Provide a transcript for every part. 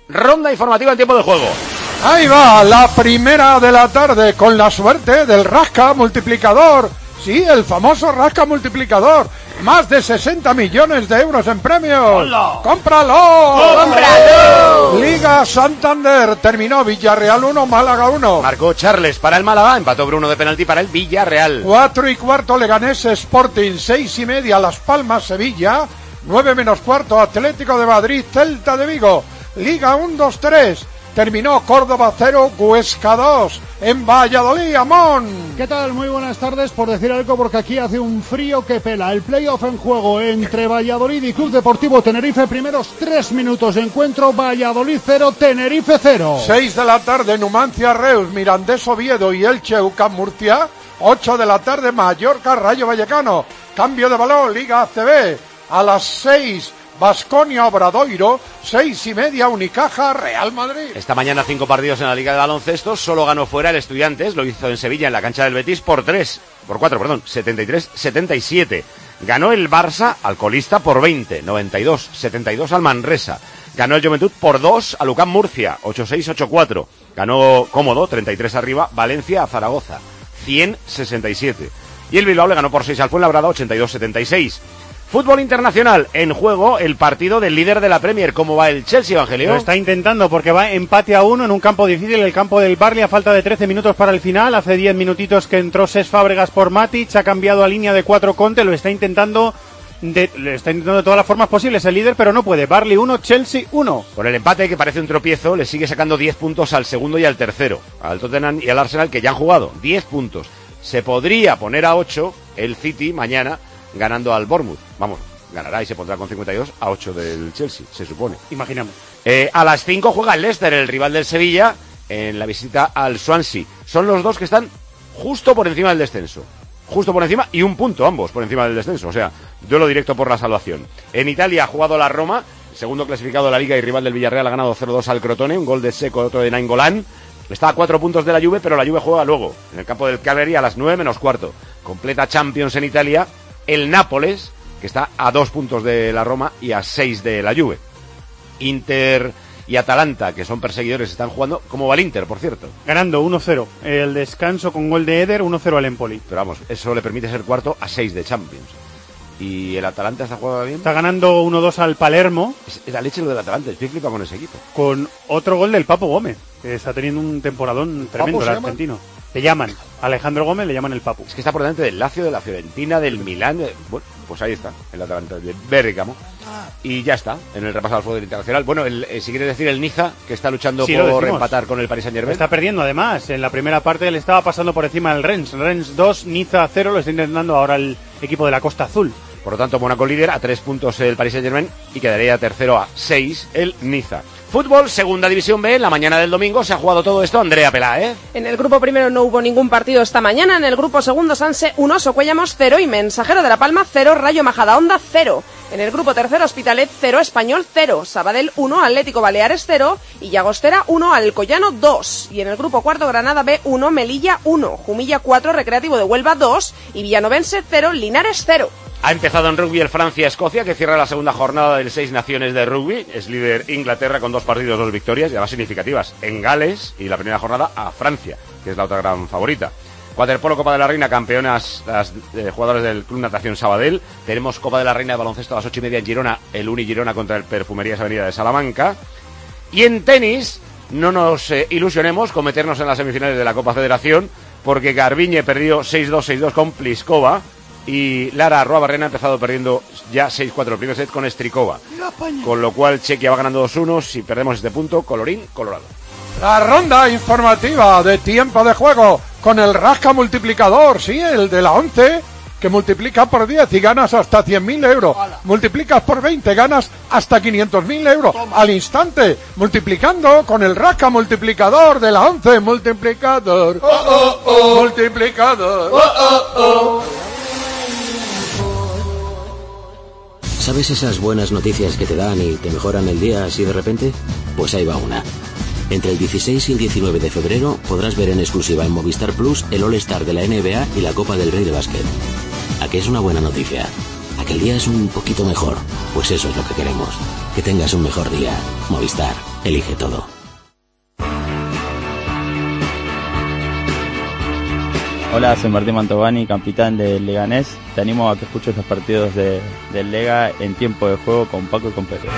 ronda informativa en tiempo de juego. Ahí va, la primera de la tarde, con la suerte del Rasca Multiplicador. Sí, el famoso Rasca Multiplicador. Más de 60 millones de euros en premios. ¡Hola! ¡Cómpralo! ¡Cómpralo! Liga Santander. Terminó Villarreal 1, Málaga 1. Marcó Charles para el Málaga, empató Bruno de penalti para el Villarreal. 4:15 Leganés Sporting, 6:30 Las Palmas Sevilla, 9 menos cuarto Atlético de Madrid Celta de Vigo. Liga 1-2-3. Terminó Córdoba 0, Huesca 2, en Valladolid, Amón. ¿Qué tal? Muy buenas tardes, por decir algo, porque aquí hace un frío que pela. El playoff en juego entre Valladolid y Club Deportivo Tenerife. Primeros 3 minutos de encuentro, Valladolid 0, Tenerife 0. 6 de la tarde, Numancia Reus, Mirandés Oviedo y Elche UCAM Murcia. 8 de la tarde, Mallorca Rayo Vallecano. Cambio de balón, Liga ACB. A las 6, Baskonia Obradoiro, 6:30 Unicaja Real Madrid. Esta mañana 5 partidos en la Liga de Baloncesto, solo ganó fuera el Estudiantes, lo hizo en Sevilla en la cancha del Betis por 4, 73-77. Ganó el Barça al colista por 20, 92-72 al Manresa. Ganó el Juventud por 2 al UCAM Murcia, 8-6, 8-4. Ganó cómodo, 33 arriba, Valencia a Zaragoza, 100-67. Y el Bilbao le ganó por 6 al Fuenlabrada, 82-76. Fútbol internacional, en juego el partido del líder de la Premier. ¿Cómo va el Chelsea, Evangelio? Lo está intentando porque va empate a 1 en un campo difícil, el campo del Barley, a falta de 13 minutos para el final. Hace 10 minutitos que entró Cesc Fábregas por Matic, ha cambiado a línea de 4 Conte, lo está intentando de todas las formas posibles el líder, pero no puede. Barley 1, Chelsea 1. Por el empate, que parece un tropiezo, le sigue sacando 10 puntos al segundo y al tercero, al Tottenham y al Arsenal, que ya han jugado 10 puntos. Se podría poner a 8 el City mañana ganando al Bournemouth. Vamos, ganará y se pondrá con 52 a 8 del Chelsea, se supone. Imaginamos. A las 5 juega el Leicester, el rival del Sevilla, en la visita al Swansea. Son los dos que están justo por encima del descenso. Justo por encima y un punto ambos por encima del descenso. O sea, duelo directo por la salvación. En Italia ha jugado la Roma, segundo clasificado de la Liga y rival del Villarreal, ha ganado 0-2 al Crotone, un gol de Seco, otro de Nainggolan. Está a 4 puntos de la Juve, pero la Juve juega luego, en el campo del Cagliari a las 9 menos cuarto. Completa Champions en Italia, el Nápoles, que está a 2 puntos de la Roma y a 6 de la Juve. Inter y Atalanta, que son perseguidores, están jugando. ¿Cómo va el Inter, por cierto? Ganando 1-0. El descanso con gol de Eder, 1-0 al Empoli. Pero vamos, eso le permite ser cuarto a 6 de Champions. ¿Y el Atalanta está jugando bien? Está ganando 1-2 al Palermo. Es la leche lo del Atalanta, estoy flipado con ese equipo. Con otro gol del Papo Gómez, que está teniendo un temporadón tremendo el argentino. Le llaman Alejandro Gómez, le llaman el Papu. Es que está por delante del Lazio, de la Fiorentina, del Milán. Bueno, pues ahí está, el Atalanta, de Bergamo. Y ya está, en el repaso al fútbol internacional. Bueno, si quieres decir el Niza, que está luchando por empatar con el Paris Saint-Germain. Está perdiendo, además. En la primera parte le estaba pasando por encima del Rennes. Rennes 2, Niza 0, lo está intentando ahora el equipo de la Costa Azul. Por lo tanto, Mónaco líder, a 3 puntos el Paris Saint-Germain y quedaría tercero a 6 el Niza. Fútbol, segunda división B, la mañana del domingo se ha jugado todo esto, Andrea Pelá, ¿eh? En el grupo primero no hubo ningún partido esta mañana, en el grupo segundo Sanse 1, Socuellamos 0 y Mensajero de la Palma 0, Rayo Majadahonda 0. En el grupo tercero Hospitalet 0, Español 0, Sabadell 1, Atlético Baleares 0 y Llagostera 1, Alcoyano 2. Y en el grupo cuarto Granada B 1, Melilla 1, Jumilla 4, Recreativo de Huelva 2 y Villanovense 0, Linares 0. Ha empezado en rugby el Francia-Escocia, que cierra la segunda jornada del 6 Naciones de rugby. Es líder Inglaterra con 2 partidos, 2 victorias, y además significativas. En Gales, y la primera jornada a Francia, que es la otra gran favorita. Waterpolo, Copa de la Reina, campeonas las jugadores del Club Natación Sabadell. Tenemos Copa de la Reina de baloncesto a las 8:30 en Girona, el Uni Girona contra el Perfumerías Avenida de Salamanca. Y en tenis, no nos ilusionemos con meternos en las semifinales de la Copa Federación, porque Garbiñe perdió 6-2, 6-2 con Pliskova. Y Lara Arruabarrena ha empezado perdiendo ya 6-4 el primer set con Strikova. Con lo cual Chequia va ganando 2-1. Si perdemos este punto, colorín colorado. La ronda informativa de tiempo de juego con el Rasca Multiplicador, sí, el de la 11, que multiplica por 10 y ganas hasta 100.000 euros. Multiplicas por 20, ganas hasta 500.000 euros. Toma. Al instante, multiplicando con el Rasca Multiplicador de la 11. Multiplicador, multiplicador. ¿Sabes esas buenas noticias que te dan y te mejoran el día así de repente? Pues ahí va una. Entre el 16 y el 19 de febrero podrás ver en exclusiva en Movistar Plus el All-Star de la NBA y la Copa del Rey de Básquet. ¿A qué es una buena noticia? ¿A que el día es un poquito mejor? Pues eso es lo que queremos. Que tengas un mejor día. Movistar. elige todo. Hola, soy Martín Mantovani, capitán del Leganés. Te animo a que escuches los partidos del Lega en tiempo de juego con Paco y con Pepe.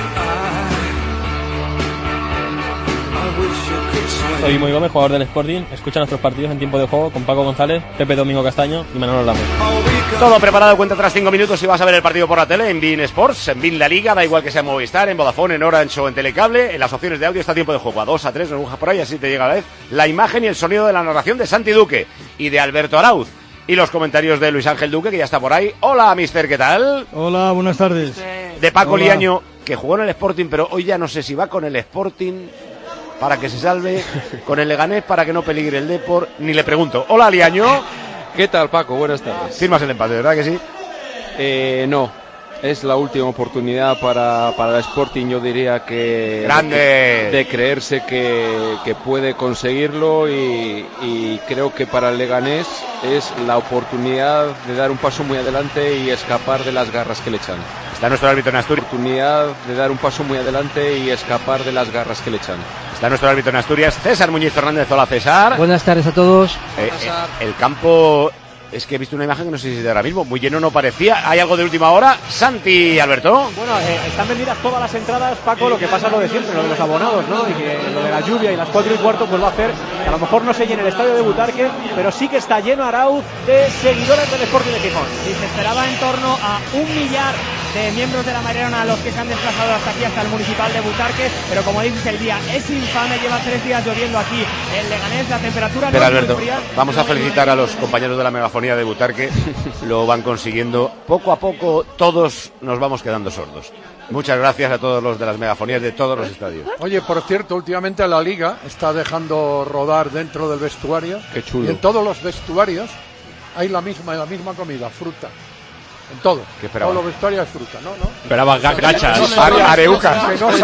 Soy Muy Gómez, jugador del Sporting. Escucha nuestros partidos en tiempo de juego con Paco González, Pepe Domingo Castaño y Manolo Ramos. Todo preparado, cuenta tras 5 minutos y vas a ver el partido por la tele en beIN Sports, en beIN La Liga, da igual que sea en Movistar, en Vodafone, en Orange o en Telecable. En las opciones de audio está tiempo de juego, a 2, a 3, nos busca por ahí, así te llega a la vez la imagen y el sonido de la narración de Santi Duque y de Alberto Arauz. Y los comentarios de Luis Ángel Duque, que ya está por ahí. Hola, mister, ¿qué tal? Hola, buenas tardes. De Paco Liaño, que jugó en el Sporting, pero hoy ya no sé si va con el Sporting para que se salve, con el Leganés para que no peligre el Depor, ni le pregunto. Hola, Liaño. ¿Qué tal, Paco? Buenas tardes. Firmas el empate, ¿verdad que sí? No, es la última oportunidad para el Sporting, yo diría que... ¡Grande! De creerse que puede conseguirlo y creo que para el Leganés es la oportunidad de dar un paso muy adelante y escapar de las garras que le echan. Está nuestro árbitro en Asturias. Oportunidad de dar un paso muy adelante y escapar de las garras que le echan. Está nuestro árbitro en Asturias, César Muñiz Fernández. Hola, César. Buenas tardes a todos. El campo... Es que he visto una imagen que no sé si es de ahora mismo. Muy lleno no parecía. ¿Hay algo de última hora? Santi, Alberto. Bueno, están vendidas todas las entradas, Paco. Lo que pasa es lo de siempre, lo de los abonados, ¿no? Y que lo de la lluvia y las 4:15 pues va a hacer que a lo mejor no se llene el estadio de Butarque, pero sí que está lleno, Arauz, de seguidores del Sporting de Gijón. Y se esperaba en torno a 1 millar de miembros de la Mairena, los que se han desplazado hasta aquí, hasta el municipal de Butarque, pero como dices, el día es infame, lleva 3 días lloviendo aquí en Leganés, la temperatura pero no Alberto, es muy fría. vamos a felicitar a los compañeros de la megafonía de Butarque, lo van consiguiendo. Poco a poco todos nos vamos quedando sordos. Muchas gracias a todos los de las megafonías de todos los estadios. Oye, por cierto, últimamente la Liga está dejando rodar dentro del vestuario. Qué chulo. Y en todos los vestuarios hay la misma comida, fruta. En todo. ¿Qué esperaba? Todos los vestuarios es fruta, ¿no? Esperaba gachas, areucas. Que no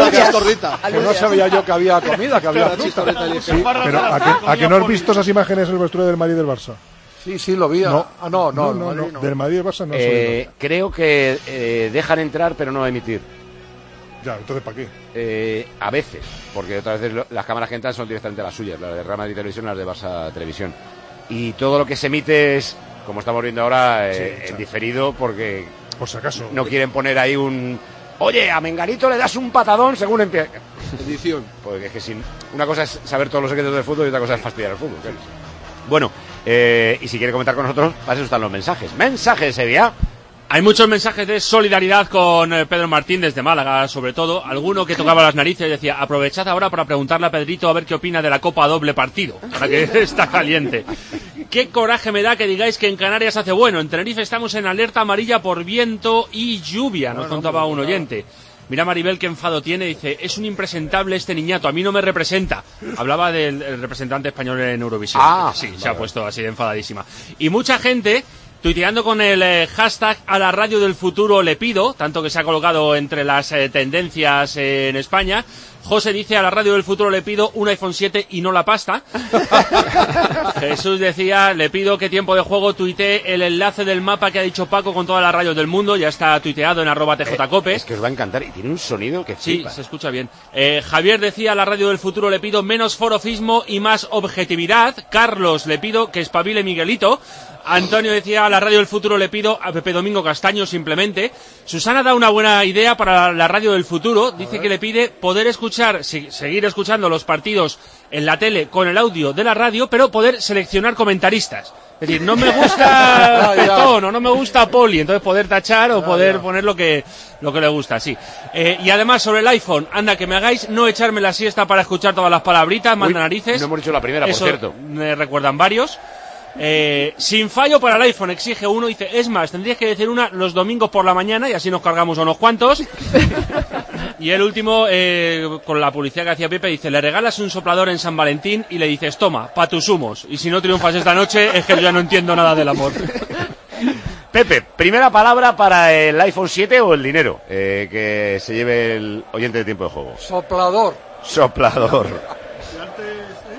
sabía yo que había comida, que había fruta. Sí, pero ¿a que no has visto esas imágenes en el vestuario del Madrid y del Barça? Sí, lo vi. No. No. Del Madrid y del Barça no. Creo que dejan entrar pero no emitir. Ya, entonces ¿para qué? A veces, porque otras veces las cámaras que entran son directamente las suyas, las de Real Madrid Televisión y las de Barça Televisión. Y todo lo que se emite es, como estamos viendo ahora, en diferido, porque por si acaso no quieren poner ahí un... Oye, a Menganito le das un patadón según empieza... Edición. Porque es que una cosa es saber todos los secretos del fútbol y otra cosa es fastidiar el fútbol. Claro. Bueno, y si quiere comentar con nosotros, para eso están los mensajes. Mensajes, Sevilla. Hay muchos mensajes de solidaridad con Pedro Martín desde Málaga, sobre todo. Alguno que tocaba las narices y decía, aprovechad ahora para preguntarle a Pedrito a ver qué opina de la Copa doble partido, para que está caliente. Qué coraje me da que digáis que en Canarias hace bueno. En Tenerife estamos en alerta amarilla por viento y lluvia, nos contaba un oyente. Mira Maribel qué enfado tiene, dice, es un impresentable este niñato, a mí no me representa. Hablaba del representante español en Eurovisión. Sí, se ha puesto así de enfadadísima. Y mucha gente tuiteando con el hashtag a la radio del futuro le pido, tanto que se ha colocado entre las tendencias en España. José dice, a la radio del futuro le pido un iPhone 7 y no la pasta. Jesús decía, le pido que tiempo de juego tuitee el enlace del mapa que ha dicho Paco con todas las radios del mundo. Ya está tuiteado en @tjcope. Es que os va a encantar y tiene un sonido que flipa. Sí, se escucha bien. Javier decía, a la radio del futuro le pido menos forofismo y más objetividad. Carlos, le pido que espabile Miguelito. Antonio decía, a la radio del futuro le pido a Pepe Domingo Castaño simplemente. Susana da una buena idea para la radio del futuro. Dice que le pide poder escuchar, seguir escuchando los partidos en la tele con el audio de la radio, pero poder seleccionar comentaristas. Es decir, no me gusta Petón o no me gusta Poli, entonces poder tachar o poder poner lo que le gusta, sí. Y además sobre el iPhone, anda que me hagáis no echarme la siesta para escuchar todas las palabritas, manda narices. No hemos dicho la primera, por cierto. Me recuerdan varios. Sin fallo para el iPhone, exige uno, dice, es más, tendrías que decir una los domingos por la mañana y así nos cargamos unos cuantos. Y el último, con la publicidad que hacía Pepe, dice, le regalas un soplador en San Valentín y le dices, toma, pa' tus humos, y si no triunfas esta noche es que yo ya no entiendo nada del amor. Pepe, primera palabra para el iPhone 7 o el dinero que se lleve el oyente de tiempo de juego. Soplador.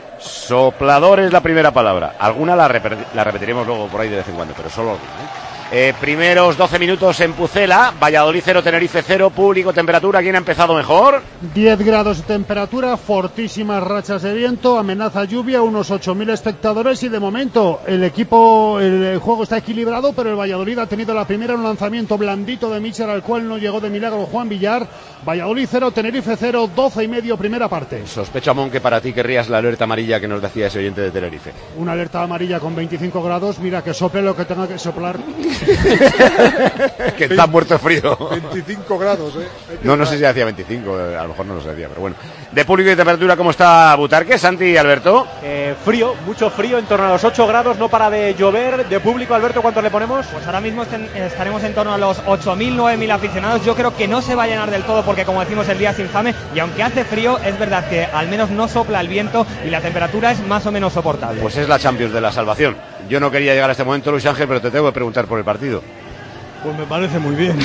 Soplador es la primera palabra. Alguna la repetiremos luego por ahí de vez en cuando, pero solo alguna. Primeros 12 minutos en Pucela, Valladolid 0, Tenerife 0, público, temperatura, ¿quién ha empezado mejor? 10 grados de temperatura, fortísimas rachas de viento, amenaza lluvia, unos 8.000 espectadores y de momento el juego está equilibrado, pero el Valladolid ha tenido la primera, un lanzamiento blandito de Míchel al cual no llegó de milagro Juan Villar. Valladolid 0, Tenerife 0, 12:30 primera parte. Sospecho, Amón, que para ti querrías la alerta amarilla que nos decía ese oyente de Tenerife. Una alerta amarilla con 25 grados, mira que sople lo que tenga que soplar. Que está muerto frío. 25 grados, No sé si hacía 25, a lo mejor no lo sabía, pero bueno. De público y temperatura, ¿cómo está Butarque, Santi y Alberto? Frío, mucho frío, en torno a los 8 grados, no para de llover. De público, Alberto, ¿cuánto le ponemos? Pues ahora mismo estaremos en torno a los 8.000, 9.000 aficionados. Yo creo que no se va a llenar del todo porque, como decimos, el día es infame. Y aunque hace frío, es verdad que al menos no sopla el viento y la temperatura es más o menos soportable. Pues es la Champions de la salvación. Yo no quería llegar a este momento, Luis Ángel, pero te tengo que preguntar por el partido. Pues me parece muy bien.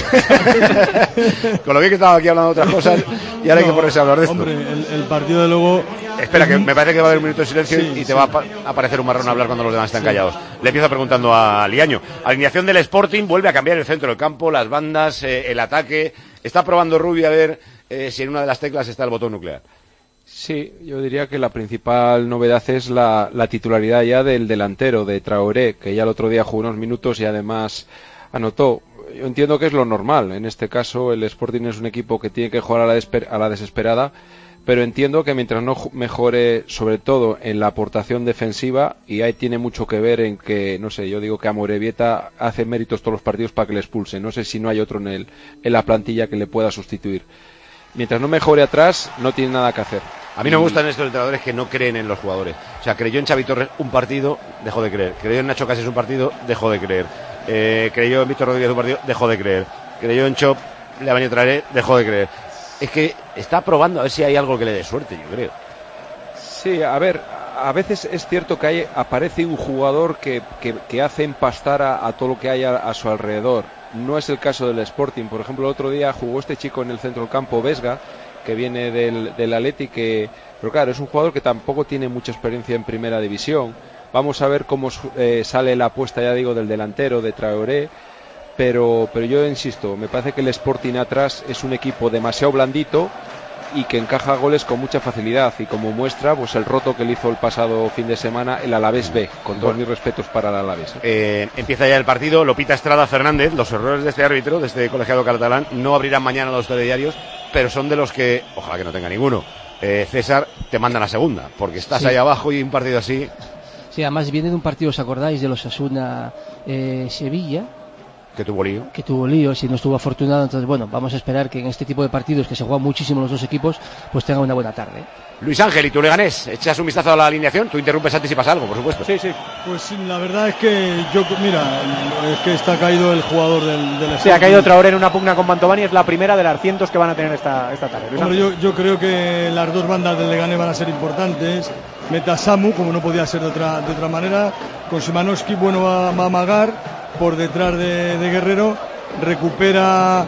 Con lo bien que estaba aquí hablando de otras cosas, y ahora hay que ponerse a hablar de esto. Hombre, el partido de luego... Espera, que me parece que va a haber un minuto de silencio y te va a aparecer un marrón a hablar cuando los demás están callados. Le empiezo preguntando a Liaño. Alineación del Sporting, vuelve a cambiar el centro del campo, las bandas, el ataque. Está probando Rubí a ver si en una de las teclas está el botón nuclear. Sí, yo diría que la principal novedad es la titularidad ya del delantero, de Traoré, que ya el otro día jugó unos minutos y además anotó. Yo entiendo que es lo normal. En este caso, el Sporting es un equipo que tiene que jugar a la desesperada, pero entiendo que mientras no mejore, sobre todo en la aportación defensiva, y ahí tiene mucho que ver en que, no sé, yo digo que Amorebieta hace méritos todos los partidos para que le expulsen. No sé si no hay otro en la plantilla que le pueda sustituir. Mientras no mejore atrás, no tiene nada que hacer. A mí no me gustan estos entrenadores que no creen en los jugadores. O sea, creyó en Xavi Torres un partido, dejó de creer. Creyó en Nacho Cases un partido, dejó de creer. Creyó en Víctor Rodríguez un partido, dejó de creer. Creyó en Chop, le ha venido a traer, dejó de creer. Es que está probando a ver si hay algo que le dé suerte, yo creo. Sí, a ver, a veces es cierto que aparece un jugador que hace empastar a todo lo que hay a su alrededor. No es el caso del Sporting. Por ejemplo, el otro día jugó este chico en el centro del campo, Vesga, que viene del Atleti, pero claro, es un jugador que tampoco tiene mucha experiencia en primera división. Vamos a ver cómo sale la apuesta, ya digo, del delantero, de Traoré, pero yo insisto, me parece que el Sporting atrás es un equipo demasiado blandito y que encaja goles con mucha facilidad, y como muestra, pues el roto que le hizo el pasado fin de semana el Alavés B, con todos mis respetos para el Alavés. Empieza ya el partido, lo pita Estrada Fernández. Los errores de este árbitro, de este colegiado catalán, no abrirán mañana los telediarios, pero son de los que, ojalá que no tenga ninguno, César, te mandan a segunda, porque estás ahí abajo y un partido así... Sí, además viene de un partido, ¿os acordáis? De los Osasuna Sevilla. Que tuvo lío. Si no estuvo afortunado. Entonces, bueno, vamos a esperar que en este tipo de partidos, que se juegan muchísimo los dos equipos, pues tengan una buena tarde. Luis Ángel, ¿y tú Leganés? ¿Echas un vistazo a la alineación? Tú interrumpes antes si pasa algo, por supuesto. Sí. Pues la verdad es que es que está caído el jugador del Sí, ha caído Traoré en una pugna con Mantovani. Es la primera de las cientos que van a tener esta tarde. Hombre, yo creo que las dos bandas del Leganés van a ser importantes. Meta Samu, como no podía ser de otra manera. Con Szymanowski, bueno, va a amagar por detrás de Guerrero. Recupera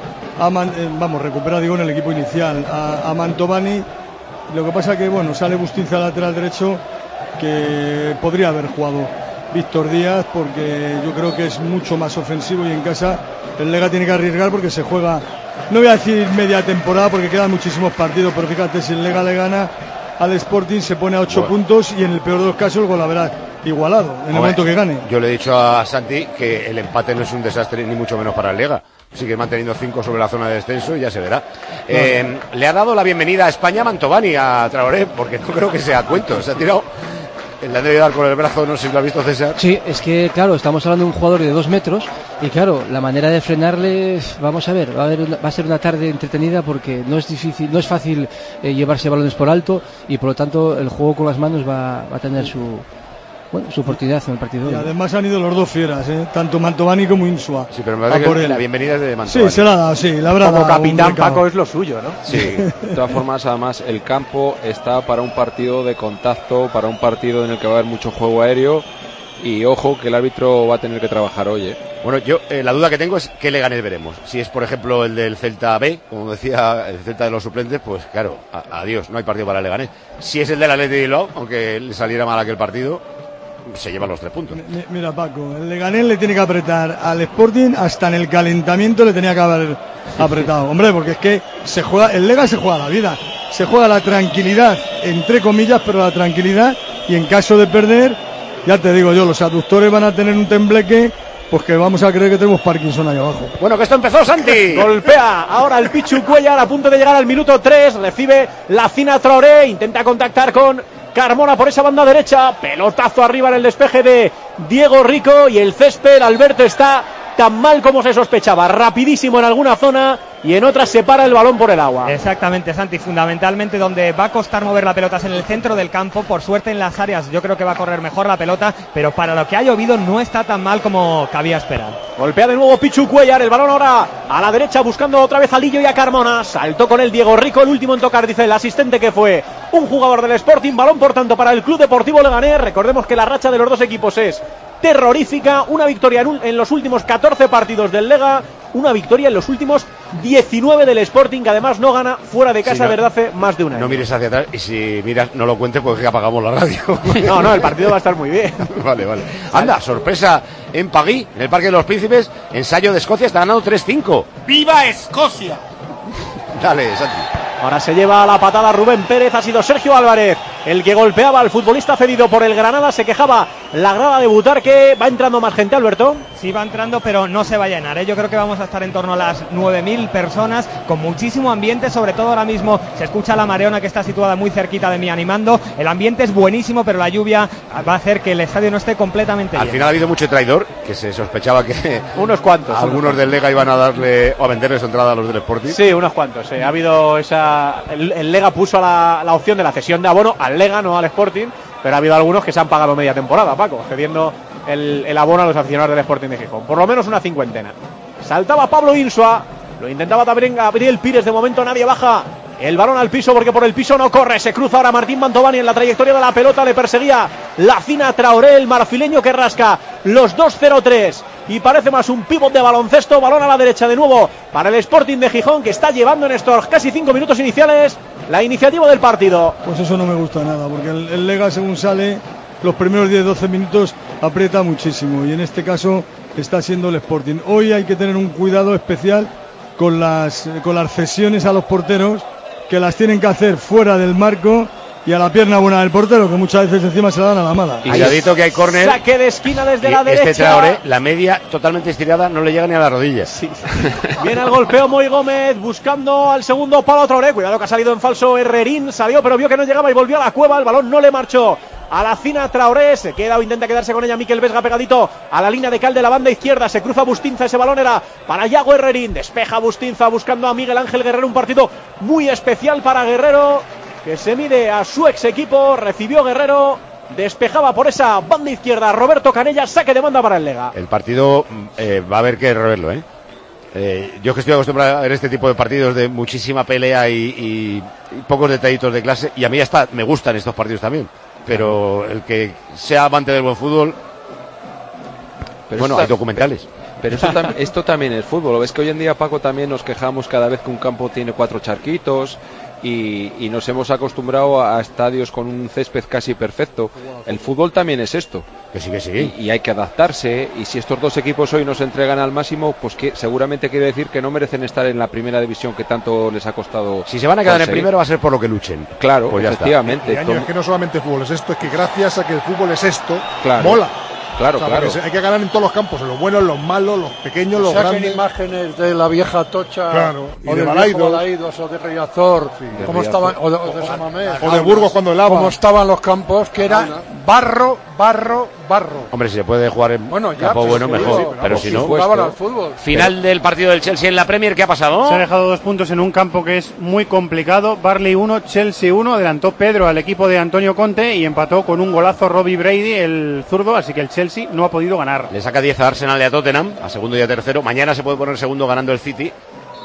en el equipo inicial a Mantovani. Lo que pasa que, bueno, sale Bustinza lateral derecho, que podría haber jugado Víctor Díaz, porque yo creo que es mucho más ofensivo, y en casa el Lega tiene que arriesgar porque se juega, no voy a decir media temporada porque quedan muchísimos partidos, pero fíjate, si el Lega le gana al Sporting se pone a 8 puntos, y en el peor de los casos lo habrá igualado en el momento que gane. Yo le he dicho a Santi que el empate no es un desastre, ni mucho menos para el Lega. Sigue manteniendo 5 sobre la zona de descenso y ya se verá. Le ha dado la bienvenida a España Mantovani a Traoré, porque no creo que sea cuento. Se ha tirado, le han debido dar con el brazo, no sé si lo ha visto César. Sí, es que claro, estamos hablando de un jugador de 2 metros, y claro, la manera de frenarle, vamos a ver, va a ser una tarde entretenida, porque no es fácil llevarse balones por alto, y por lo tanto el juego con las manos va a tener su oportunidad en el partido. Y además han ido los dos fieras, tanto Mantovani como Insua. Sí, pero me parece que la bienvenida es de Mantovani. Sí, se la ha dado, sí, la verdad. Como capitán, Paco, es lo suyo, ¿no? Sí, de todas formas, además, el campo está para un partido de contacto, para un partido en el que va a haber mucho juego aéreo, y ojo que el árbitro va a tener que trabajar hoy. Bueno, yo la duda que tengo es qué Leganés veremos. Si es, por ejemplo, el del Celta B, como decía, el Celta de los suplentes, pues claro, adiós, no hay partido para el Leganés. Si es el del Atleti de Bilbao, aunque le saliera mal aquel partido... se lleva los 3 puntos. Mira, Paco, el Leganés le tiene que apretar al Sporting, hasta en el calentamiento le tenía que haber apretado. Hombre, porque es que el Lega se juega la vida, se juega la tranquilidad, entre comillas, pero la tranquilidad, y en caso de perder, ya te digo yo, los aductores van a tener un tembleque, pues que vamos a creer que tenemos Parkinson ahí abajo. Bueno, que esto empezó, Santi. Golpea ahora el Pichu Cuellar a punto de llegar al minuto 3. Recibe Lacina Traoré. Intenta contactar con Carmona por esa banda derecha. Pelotazo arriba en el despeje de Diego Rico. Y el césped, Alberto, está tan mal como se sospechaba. Rapidísimo en alguna zona y en otras se para el balón por el agua. Exactamente, Santi. Fundamentalmente donde va a costar mover la pelota es en el centro del campo. Por suerte en las áreas yo creo que va a correr mejor la pelota, pero para lo que ha llovido no está tan mal como cabía esperar. Golpea de nuevo Pichu Cuellar, el balón ahora a la derecha buscando otra vez a Lillo y a Carmona. Saltó con el Diego Rico, el último en tocar, dice el asistente, que fue un jugador del Sporting. Balón por tanto para el Club Deportivo Leganés. Recordemos que la racha de los dos equipos es terrorífica. Una victoria en los últimos 14 partidos del Lega, una victoria en los últimos 19 del Sporting, que además no gana fuera de casa desde hace más de un año. No mires hacia atrás, y si miras no lo cuentes porque apagamos la radio. No, el partido va a estar muy bien. Vale. Anda, sorpresa en Pagui, en el Parque de los Príncipes. Ensayo de Escocia, está ganando 3-5. ¡Viva Escocia! Dale, Santi. Ahora se lleva la patada Rubén Pérez, ha sido Sergio Álvarez el que golpeaba al futbolista cedido por el Granada. Se quejaba la grada de Butarque. Va entrando más gente, Alberto. Sí, va entrando, pero no se va a llenar, ¿eh? Yo creo que vamos a estar en torno a las 9.000 personas, con muchísimo ambiente. Sobre todo ahora mismo se escucha la Mareona, que está situada muy cerquita de mí, animando. El ambiente es buenísimo, pero la lluvia va a hacer que el estadio no esté completamente lleno. Al final ha habido mucho traidor, que se sospechaba que unos cuantos. Algunos del Lega iban a darle o a venderle su entrada a los del Sporting. Sí, unos cuantos. Ha habido el Lega puso la opción de la cesión de abono al Lega, no al Sporting, pero ha habido algunos que se han pagado media temporada, Paco, cediendo el abono a los aficionados del Sporting de Gijón. Por lo menos una cincuentena. Saltaba Pablo Insua, lo intentaba también Gabriel Pires. De momento nadie baja el balón al piso, porque por el piso no corre. Se cruza ahora Martín Mantovani en la trayectoria de la pelota. Le perseguía Lacina Traoré, el marfileño, que rasca los 2-0-3 y parece más un pívot de baloncesto. Balón a la derecha de nuevo para el Sporting de Gijón, que está llevando en estos casi 5 minutos iniciales la iniciativa del partido. Pues eso no me gusta nada, porque el Lega, según sale, los primeros 10-12 minutos aprieta muchísimo, y en este caso está siendo el Sporting. Hoy hay que tener un cuidado especial con las cesiones a los porteros, que las tienen que hacer fuera del marco y a la pierna buena del portero, que muchas veces encima se la dan a la mala. Y cuidadito que hay córner. Saque de esquina desde la derecha. Este Traoré, la media totalmente estirada, no le llega ni a las rodillas. Sí. Viene el golpeo Moy Gómez buscando al segundo palo Traoré. Cuidado que ha salido en falso Herrerín. Salió pero vio que no llegaba y volvió a la cueva. El balón no le marchó a Lacina Traoré. Se queda o intenta quedarse con ella Miquel Vesga pegadito a la línea de cal de la banda izquierda. Se cruza Bustinza. Ese balón era para Yago Herrerín. Despeja Bustinza buscando a Miguel Ángel Guerrero. Un partido muy especial para Guerrero, que se mide a su ex equipo. Recibió Guerrero, despejaba por esa banda izquierda Roberto Canella. Saque de banda para el Lega. El partido va a haber que reverlo, yo que estoy acostumbrado a ver este tipo de partidos de muchísima pelea y pocos detallitos de clase, y a mí me gustan estos partidos también, pero el que sea amante del buen fútbol, pero bueno, hay documentales. Pero esto también es fútbol. Ves que hoy en día, Paco, también nos quejamos cada vez que un campo tiene 4 charquitos y nos hemos acostumbrado a estadios con un césped casi perfecto. El fútbol también es esto. Que sí. Y hay que adaptarse, y si estos dos equipos hoy nos entregan al máximo, pues que seguramente quiere decir que no merecen estar en la primera división, que tanto les ha costado. Si se van a quedar en primero va a ser por lo que luchen. Claro, pues efectivamente. Es que no solamente fútbol es esto, es que gracias a que el fútbol es esto, claro, mola. Claro, o sea, claro. Hay que ganar en todos los campos, en los buenos, en los malos, los pequeños, los grandes. Imágenes de la vieja Tocha, claro, o de Balaidos, o de Riazor, cómo estaban, o de Samamés, o de Burgos cuando helaba, cómo estaban los campos, que era barro. Hombre, si se puede jugar en campo bueno, mejor, pero si no, al fútbol. Final del partido del Chelsea en la Premier. ¿Qué ha pasado? Se ha dejado 2 puntos en un campo que es muy complicado. Barley 1, Chelsea 1. Adelantó Pedro al equipo de Antonio Conte y empató con un golazo Robbie Brady, el zurdo, así que el Chelsea no ha podido ganar. Le saca 10 a Arsenal y a Tottenham, a segundo y a tercero. Mañana se puede poner segundo ganando el City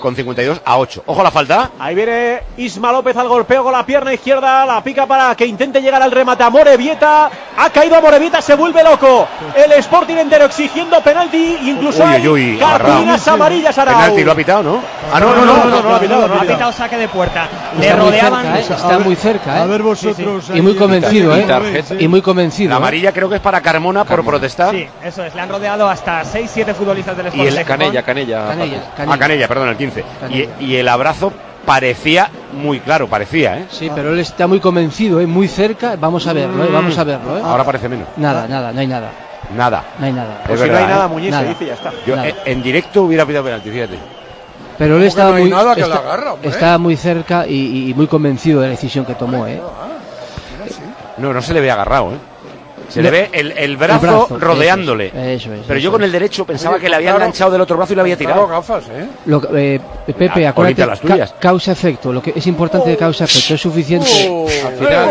con 52 a 8. Ojo a la falta. Ahí viene Isma López al golpeo con la pierna izquierda, la pica para que intente llegar al remate a Amorebieta. Ha caído Amorebieta, se vuelve loco. El Sporting entero exigiendo penalti, incluso hay cartulinas amarillas. Arauz. Penalti, ¿lo ha pitado, no? No ha pitado. Ha pitado saque de puerta. Le rodeaban. Está muy cerca, A ver vosotros. Y muy convencido, Y muy convencido. La amarilla creo que es para Carmona por protestar. Sí, eso es. Le han rodeado hasta 6-7 futbolistas del Sporting. Y el Canella, perdón, el 15. Y el abrazo parecía muy claro, parecía, Sí, pero él está muy convencido, muy cerca. Vamos a verlo, vamos a verlo. Ahora parece menos. Nada, no hay nada. Nada. No hay nada. Pues si no hay nada, Muñiz, se dice, ya está. Yo en directo hubiera pedido penalti, fíjate. Pero él estaba muy muy cerca y muy convencido de la decisión que tomó, No se le ve agarrado, Se le ve el brazo rodeándole. Eso es. Pero yo con el derecho pensaba que le había enganchado del otro brazo y le había tirado. Gafas, Pepe, acuérdate, las tuyas. causa-efecto. Lo que es importante de causa-efecto es suficiente. Al final,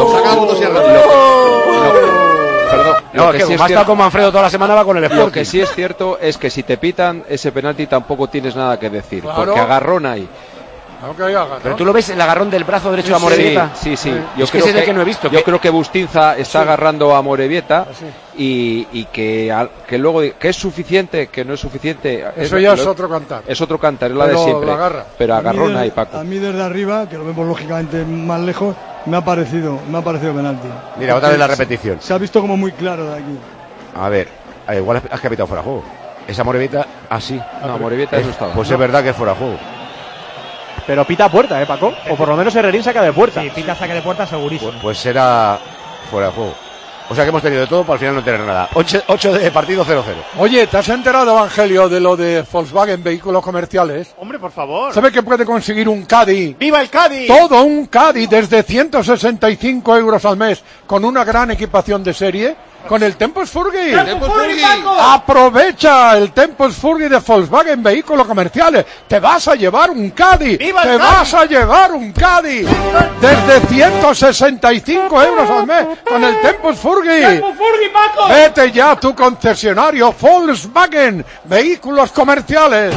No, es que como ha estado con Manfredo toda la semana va con el Sporting. Lo que sí es cierto es que si te pitan ese penalti tampoco tienes nada que decir, Claro. porque agarrón hay. Pero tú lo ves el agarrón del brazo derecho de Amorebieta. Sí. Yo creo que no he visto. Yo creo que Bustinza está agarrando a Amorebieta y que luego que es suficiente, que no es suficiente. Eso ya es otro cantar. Es otro cantar, es la de siempre. Pero agarrón hay, Paco. A mí desde arriba, que lo vemos lógicamente más lejos, me ha parecido penalti. Mira, otra vez la repetición. Se ha visto como muy claro de aquí. A ver, igual has capitado fuera de juego. Esa Amorebieta, así. No, Amorebieta eso estaba. Pues es verdad que es fuera de juego. Pero pita puerta, Paco. O por lo menos Herrerín saca de puerta. Sí, pita saque de puerta segurísimo. Pues será fuera de juego. O sea que hemos tenido de todo para al final no tener nada. 8 de partido 0-0. Oye, ¿te has enterado, Evangelio, de lo de Volkswagen Vehículos Comerciales? Hombre, por favor. ¿Sabe que puede conseguir un Caddy? ¡Viva el Caddy! Todo un Caddy desde 165 euros al mes con una gran equipación de serie. Con el Tempus Furgi. Aprovecha el Tempus Furgi de Volkswagen Vehículos Comerciales. Te vas a llevar un Caddy. Vas a llevar un Caddy desde 165 euros al mes con el Tempus Furgi. Paco. Vete ya a tu concesionario Volkswagen Vehículos Comerciales.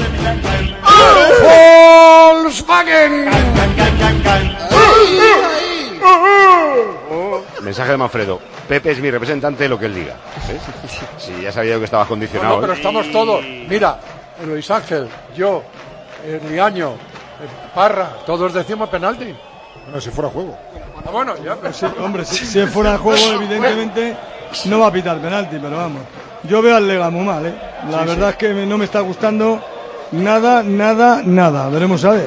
Volkswagen. Mensaje de Manfredo. Pepe es mi representante, lo que él diga. Sí, ya sabía que estabas condicionado. No, pero estamos todos. Mira, Luis Ángel, yo, Riaño, Parra, todos decimos penalti. Bueno, si fuera juego. Bueno, ya, pero sí, hombre, si fuera juego, evidentemente no va a pitar penalti, pero vamos. Yo veo al Lega muy mal, La verdad es que no me está gustando nada. Veremos a ver.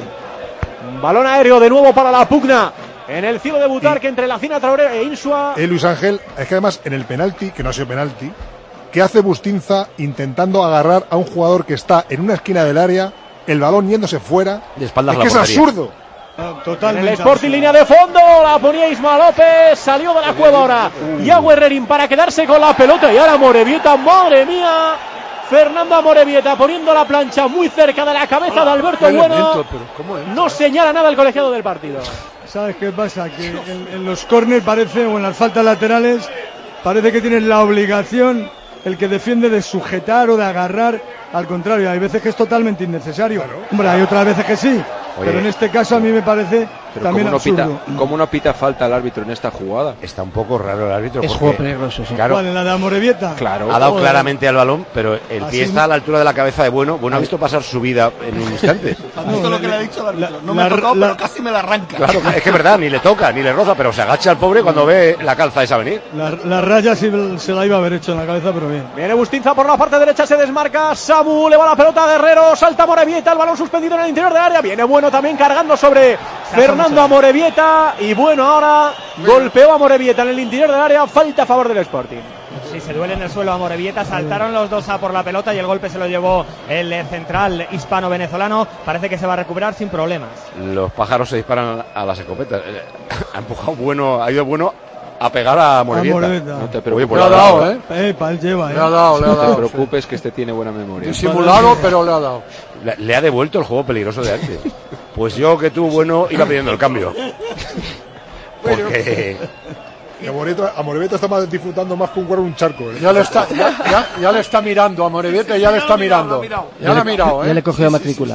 Balón aéreo de nuevo para la pugna. En el cielo de Butarque entre la Cina Traoré e Insua. Luis Ángel, es que además en el penalti, que no ha sido penalti, ¿qué hace Bustinza intentando agarrar a un jugador que está en una esquina del área, el balón yéndose fuera? De espaldas es que es absurdo. Totalmente. En el Sporting línea de fondo, la ponía Isma López, salió de la cueva ahora. Iago Herrerín para quedarse con la pelota y ahora Amorebieta, madre mía. Fernando Amorebieta poniendo la plancha muy cerca de la cabeza de Alberto Bueno. No señala nada el colegiado del partido. ¿Sabes qué pasa? Que en los córneres parece, o en las faltas laterales, parece que tienes la obligación, el que defiende, de sujetar o de agarrar. Al contrario, hay veces que es totalmente innecesario. Claro. Hombre, hay otras veces que sí. Oye, pero en este caso a mí me parece también absurdo. ¿Cómo no pita falta el árbitro en esta jugada? Está un poco raro el árbitro. Es juego peligroso, sí. Claro, ¿cuál? ¿En la de Amorebieta? Claro. Ha dado claramente al balón, pero el pie está a la altura de la cabeza de Bueno. Bueno ha visto pasar su vida en un instante. ¿Has visto lo que le ha dicho el árbitro? No me ha tocado, pero casi me la arranca. Claro, es que es verdad, ni le toca, ni le roza, pero se agacha el pobre cuando ve la calza esa venir. La raya sí se la iba a haber hecho en la cabeza, pero bien. Viene Bustinza por la parte derecha, se desmarca Samu, le va la pelota a Guerrero, salta Amorebieta, el balón suspendido en el interior del área. Viene Bueno también cargando sobre Fernando Amorebieta. Y Bueno ahora golpeó a Amorebieta en el interior del área, falta a favor del Sporting. Sí, se duele en el suelo Amorebieta, saltaron los dos a por la pelota y el golpe se lo llevó el central hispano-venezolano. Parece que se va a recuperar sin problemas. Los pájaros se disparan a las escopetas. Ha empujado Bueno, ha ido Bueno a pegar a Amorebieta. No te preocupes. Le ha dado, Él lleva, Le ha dado. No te preocupes, que este tiene buena memoria. Disimulado, pero le ha dado. Le ha devuelto el juego peligroso de antes. Pues yo que tú, Bueno, iba pidiendo el cambio. Porque... Amorebieta está disfrutando más con jugar un charco. Ya le está mirando, Amorebieta ya le está mirando. Ya le ha mirado, Ya le cogió la matrícula.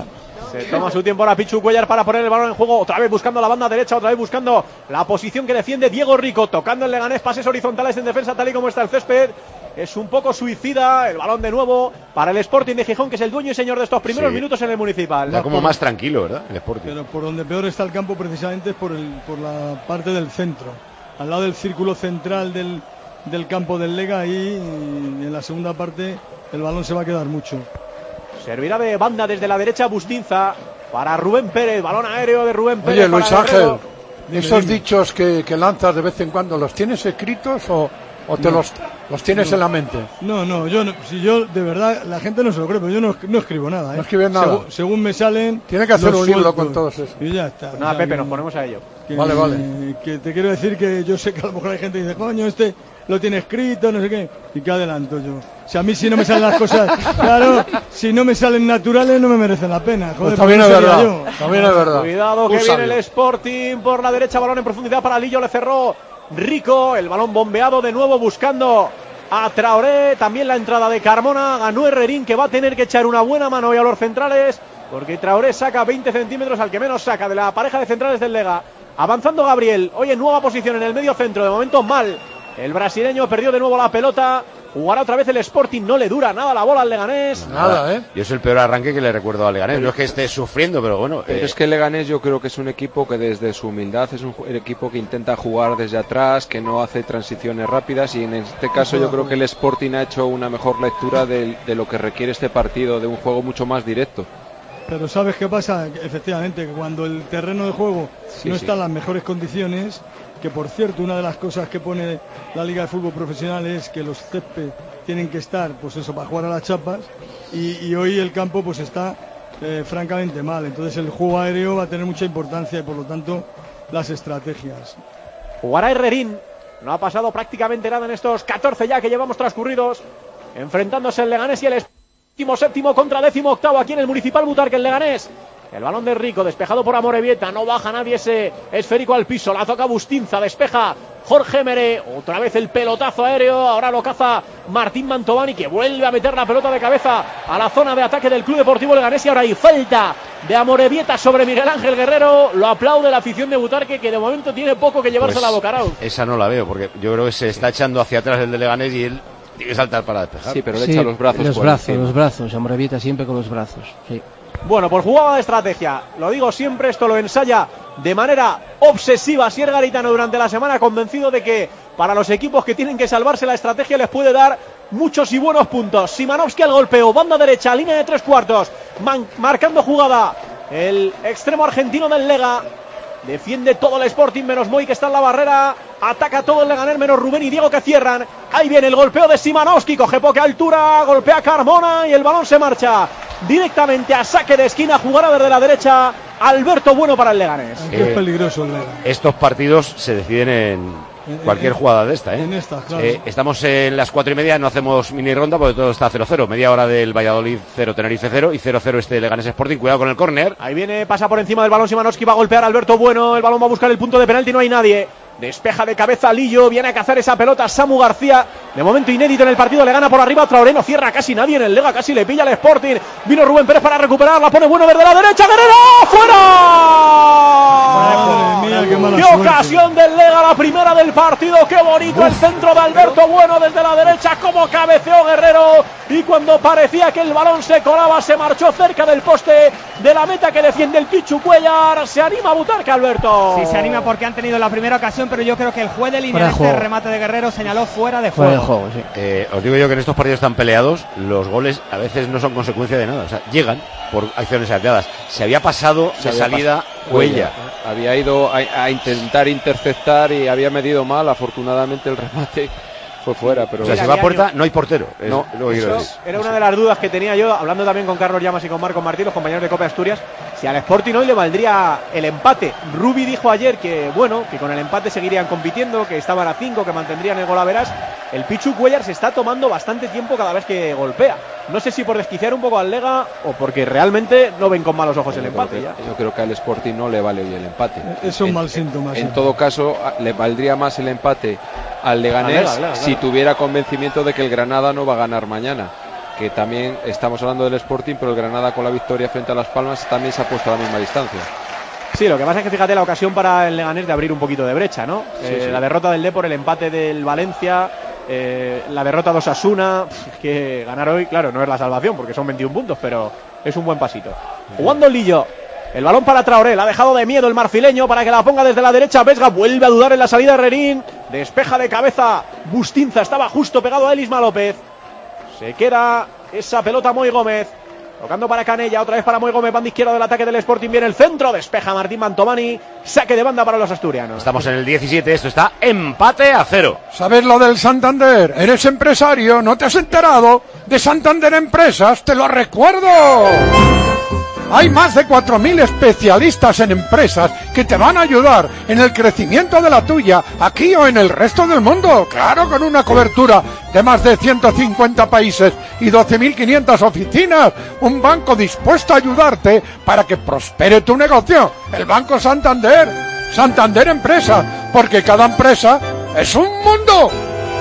Se toma su tiempo ahora Pichu Cuellar para poner el balón en juego. Otra vez buscando la banda derecha, otra vez buscando la posición que defiende Diego Rico. Tocando el Leganés, pases horizontales en defensa tal y como está el césped. Es un poco suicida. El balón de nuevo para el Sporting de Gijón, que es el dueño y señor de estos primeros minutos en el Municipal. Está como más tranquilo, ¿verdad? El Sporting. Pero por donde peor está el campo precisamente es por la parte del centro. Al lado del círculo central del campo del Lega, ahí en la segunda parte el balón se va a quedar mucho. Servirá de banda desde la derecha Bustinza para Rubén Pérez, balón aéreo de Rubén Pérez. Oye, Luis Ángel, esos dichos que lanzas de vez en cuando, ¿los tienes escritos o te los tienes en la mente? No, si yo de verdad, la gente no se lo cree, pero yo no escribo nada. No escribes nada. Según me salen. Tiene que hacer un libro con todos esos. Y ya está. Pues nada, Pepe, nos ponemos a ello. Vale. Que te quiero decir que yo sé que a lo mejor hay gente que dice, coño, este lo tiene escrito, no sé qué. ¿Y qué adelanto yo? O sea, a mí si no me salen las cosas, claro, si no me salen naturales no me merecen la pena. Joder, pues también es verdad. También es verdad. Cuidado que viene el Sporting por la derecha, balón en profundidad para Lillo, le cerró Rico, el balón bombeado de nuevo buscando a Traoré, también la entrada de Carmona, ganó Herrerín, que va a tener que echar una buena mano hoy a los centrales, porque Traoré saca 20 centímetros al que menos saca de la pareja de centrales del Lega. Avanzando Gabriel, hoy en nueva posición en el medio centro, de momento mal, el brasileño perdió de nuevo la pelota, jugará otra vez el Sporting, no le dura nada la bola al Leganés. Nada, Yo es el peor arranque que le recuerdo al Leganés, no es que esté sufriendo, pero bueno. Pero es que el Leganés yo creo que es un equipo que desde su humildad es un equipo que intenta jugar desde atrás, que no hace transiciones rápidas, y en este caso yo creo que el Sporting ha hecho una mejor lectura de lo que requiere este partido, de un juego mucho más directo. Pero ¿sabes qué pasa? Efectivamente, que cuando el terreno de juego no está en las mejores condiciones, que por cierto, una de las cosas que pone la Liga de Fútbol Profesional es que los césped tienen que estar, pues eso, para jugar a las chapas, y hoy el campo pues está francamente mal. Entonces el juego aéreo va a tener mucha importancia y por lo tanto las estrategias. Jugará Herrerín, no ha pasado prácticamente nada en estos 14 ya que llevamos transcurridos, enfrentándose el Leganés y el séptimo contra 18º aquí en el Municipal Butarque, el Leganés. El balón de Rico, despejado por Amorebieta, no baja nadie ese esférico al piso, la toca Bustinza, despeja Jorge Mere, otra vez el pelotazo aéreo, ahora lo caza Martín Mantovani, que vuelve a meter la pelota de cabeza a la zona de ataque del Club Deportivo Leganés, y ahora hay falta de Amorebieta sobre Miguel Ángel Guerrero, lo aplaude la afición de Butarque, que de momento tiene poco que llevarse la boca. Esa no la veo, porque yo creo que se está echando hacia atrás el de Leganés y él tiene que saltar para despejar. Sí, pero le echa los brazos. Los brazos, Amorebieta siempre con los brazos, sí. Bueno, pues jugada de estrategia, lo digo siempre, esto lo ensaya de manera obsesiva Sier Garitano durante la semana, convencido de que para los equipos que tienen que salvarse la estrategia les puede dar muchos y buenos puntos. Simanovski al golpeo, banda derecha, línea de 3/4, marcando jugada el extremo argentino del Lega. Defiende todo el Sporting menos Moy, que está en la barrera. Ataca todo el Leganés menos Rubén y Diego, que cierran. Ahí viene el golpeo de Simanovski, coge poca altura, golpea Carmona y el balón se marcha directamente a saque de esquina. Jugará desde la derecha Alberto Bueno para el Leganés. Es peligroso el Leganés. Estos partidos se deciden en cualquier jugada de esta, En esta, claro. Estamos en las 4:30, no hacemos mini ronda porque todo está 0-0. Media hora del Valladolid 0, Tenerife 0 y 0-0 este Leganés Sporting. Cuidado con el córner. Ahí viene, pasa por encima del balón Simanovski, va a golpear a Alberto Bueno. El balón va a buscar el punto de penalti, no hay nadie. Despeja de cabeza Lillo, viene a cazar esa pelota Samu García, de momento inédito en el partido, le gana por arriba Traoré, no cierra casi nadie en el Lega, casi le pilla al Sporting, vino Rubén Pérez para recuperarla, pone Bueno desde la derecha, Guerrero, ¡fuera! ¡Qué ocasión del Lega, la primera del partido! ¡Qué bonito el centro de Alberto Bueno desde la derecha, cómo cabeceó Guerrero! Y cuando parecía que el balón se colaba, se marchó cerca del poste de la meta que defiende el Pichu Cuellar. Se anima a Butarque, Alberto. Sí, se anima porque han tenido la primera ocasión, pero yo creo que el juez de línea de este remate de Guerrero señaló fuera de juego. Fuera de juego, sí. Os digo yo que en estos partidos tan peleados, los goles a veces no son consecuencia de nada. O sea, llegan por acciones aisladas. Se había pasado de salida Cuellar. Había ido a intentar interceptar y había medido mal. Afortunadamente el remate fue fuera, pero... O sea, si va a puerta, no hay portero. No, era una de las dudas que tenía yo, hablando también con Carlos Llamas y con Marcos Martín, los compañeros de Copa Asturias, si al Sporting hoy le valdría el empate. Rubi dijo ayer que, bueno, que con el empate seguirían compitiendo, que estaban a 5, que mantendrían el golaveras. El Pichu Cuellar se está tomando bastante tiempo cada vez que golpea. No sé si por desquiciar un poco al Lega o porque realmente no ven con malos ojos el empate. Yo creo que al Sporting no le vale hoy el empate. Es un mal síntoma. En todo caso, le valdría más el empate al Leganés si tuviera convencimiento de que el Granada no va a ganar mañana. que también estamos hablando del Sporting, pero el Granada con la victoria frente a Las Palmas también se ha puesto a la misma distancia. Sí, lo que pasa es que fíjate la ocasión para el Leganés de abrir un poquito de brecha, ¿no? Sí. La derrota del Depor, el empate del Valencia, la derrota de Osasuna, que ganar hoy, claro, no es la salvación porque son 21 puntos, pero es un buen pasito. Jugando el Lillo, el balón para Traoré, la ha dejado de miedo el marfileño para que la ponga desde la derecha. Vesga vuelve a dudar en la salida de Rerín, despeja de cabeza Bustinza, estaba justo pegado a Elisma López. Se queda esa pelota Moy Gómez. Tocando para Canella, otra vez para Moy Gómez, banda izquierda del ataque del Sporting, viene el centro, despeja Martín Mantovani, saque de banda para los asturianos. Estamos en el 17, esto está empate a 0. ¿Sabes lo del Santander? Eres empresario, ¿no te has enterado? De Santander Empresas, te lo recuerdo. Hay más de 4.000 especialistas en empresas que te van a ayudar en el crecimiento de la tuya, aquí o en el resto del mundo. Claro, con una cobertura de más de 150 países y 12.500 oficinas. Un banco dispuesto a ayudarte para que prospere tu negocio. El Banco Santander. Santander Empresas, porque cada empresa es un mundo.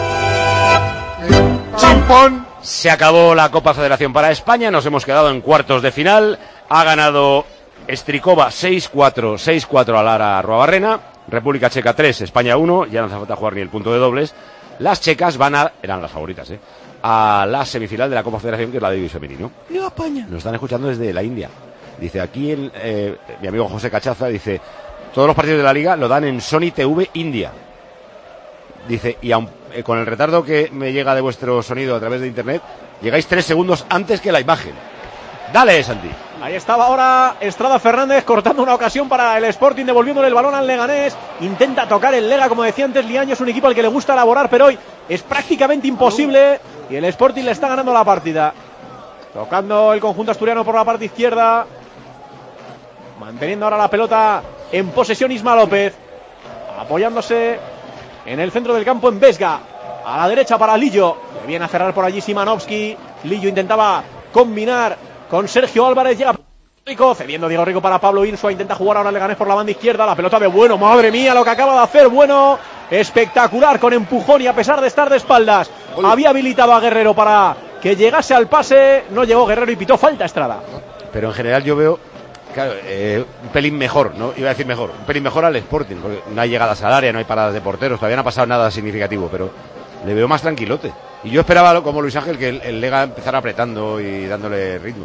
¡Champón! Se acabó la Copa Federación para España, nos hemos quedado en cuartos de final. Ha ganado Strikova 6-4, 6-4 a Lara Arruabarrena. República Checa 3, España 1. Ya no hace falta jugar ni el punto de dobles. Las checas eran las favoritas, a la semifinal de la Copa Federación, que es la Davis femenino. ¡Viva España! Nos están escuchando desde la India. Dice aquí mi amigo José Cachaza, dice, todos los partidos de la liga lo dan en Sony TV India. Dice, y aun, con el retardo que me llega de vuestro sonido a través de internet, llegáis 3 segundos antes que la imagen. Dale, Santi. Ahí estaba ahora Estrada Fernández cortando una ocasión para el Sporting, devolviéndole el balón al Leganés. Intenta tocar el Lega, como decía antes Liaño, es un equipo al que le gusta elaborar, pero hoy es prácticamente imposible y el Sporting le está ganando la partida. Tocando el conjunto asturiano por la parte izquierda, manteniendo ahora la pelota en posesión Isma López, apoyándose en el centro del campo en Vesga, a la derecha para Lillo, que viene a cerrar por allí Simanovski. Lillo intentaba combinar con Sergio Álvarez, llega Rico, cediendo Diego Rico para Pablo Insua, intenta jugar ahora Leganés por la banda izquierda, la pelota de Bueno, madre mía lo que acaba de hacer Bueno, espectacular con empujón y a pesar de estar de espaldas, había habilitado a Guerrero para que llegase al pase, no llegó Guerrero y pitó falta Estrada. Pero en general yo veo, claro, un pelín mejor, no iba a decir mejor, un pelín mejor al Sporting, porque no hay llegadas al área, no hay paradas de porteros, todavía no ha pasado nada significativo, pero le veo más tranquilote. Y yo esperaba, como Luis Ángel, que el Lega empezara apretando y dándole ritmo.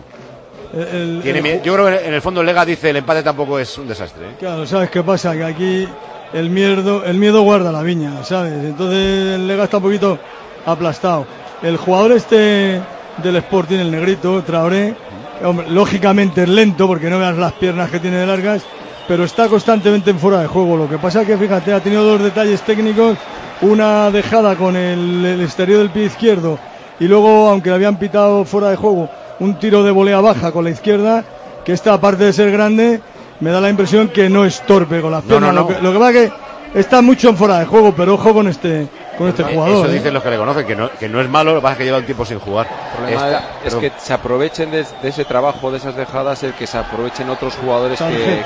Yo creo que en el fondo el Lega dice el empate tampoco es un desastre. Claro, ¿sabes qué pasa? Que aquí el miedo guarda la viña, ¿sabes? Entonces el Lega está un poquito aplastado. El jugador del Sporting, el negrito, Traoré, hombre, lógicamente es lento porque no veas las piernas que tiene de largas, pero está constantemente en fuera de juego. Lo que pasa es que, fíjate, ha tenido 2 detalles técnicos, una dejada con el exterior del pie izquierdo y luego, aunque le habían pitado fuera de juego, un tiro de volea baja con la izquierda, que esta, aparte de ser grande, me da la impresión que no es torpe con las piernas. No. Lo que pasa es que está mucho en fuera de juego, pero ojo con este jugador. Eso dicen los que le conocen, que no es malo, lo que pasa es que lleva un tiempo sin jugar. El problema es que se aprovechen de ese trabajo, de esas dejadas, el que se aprovechen otros jugadores que...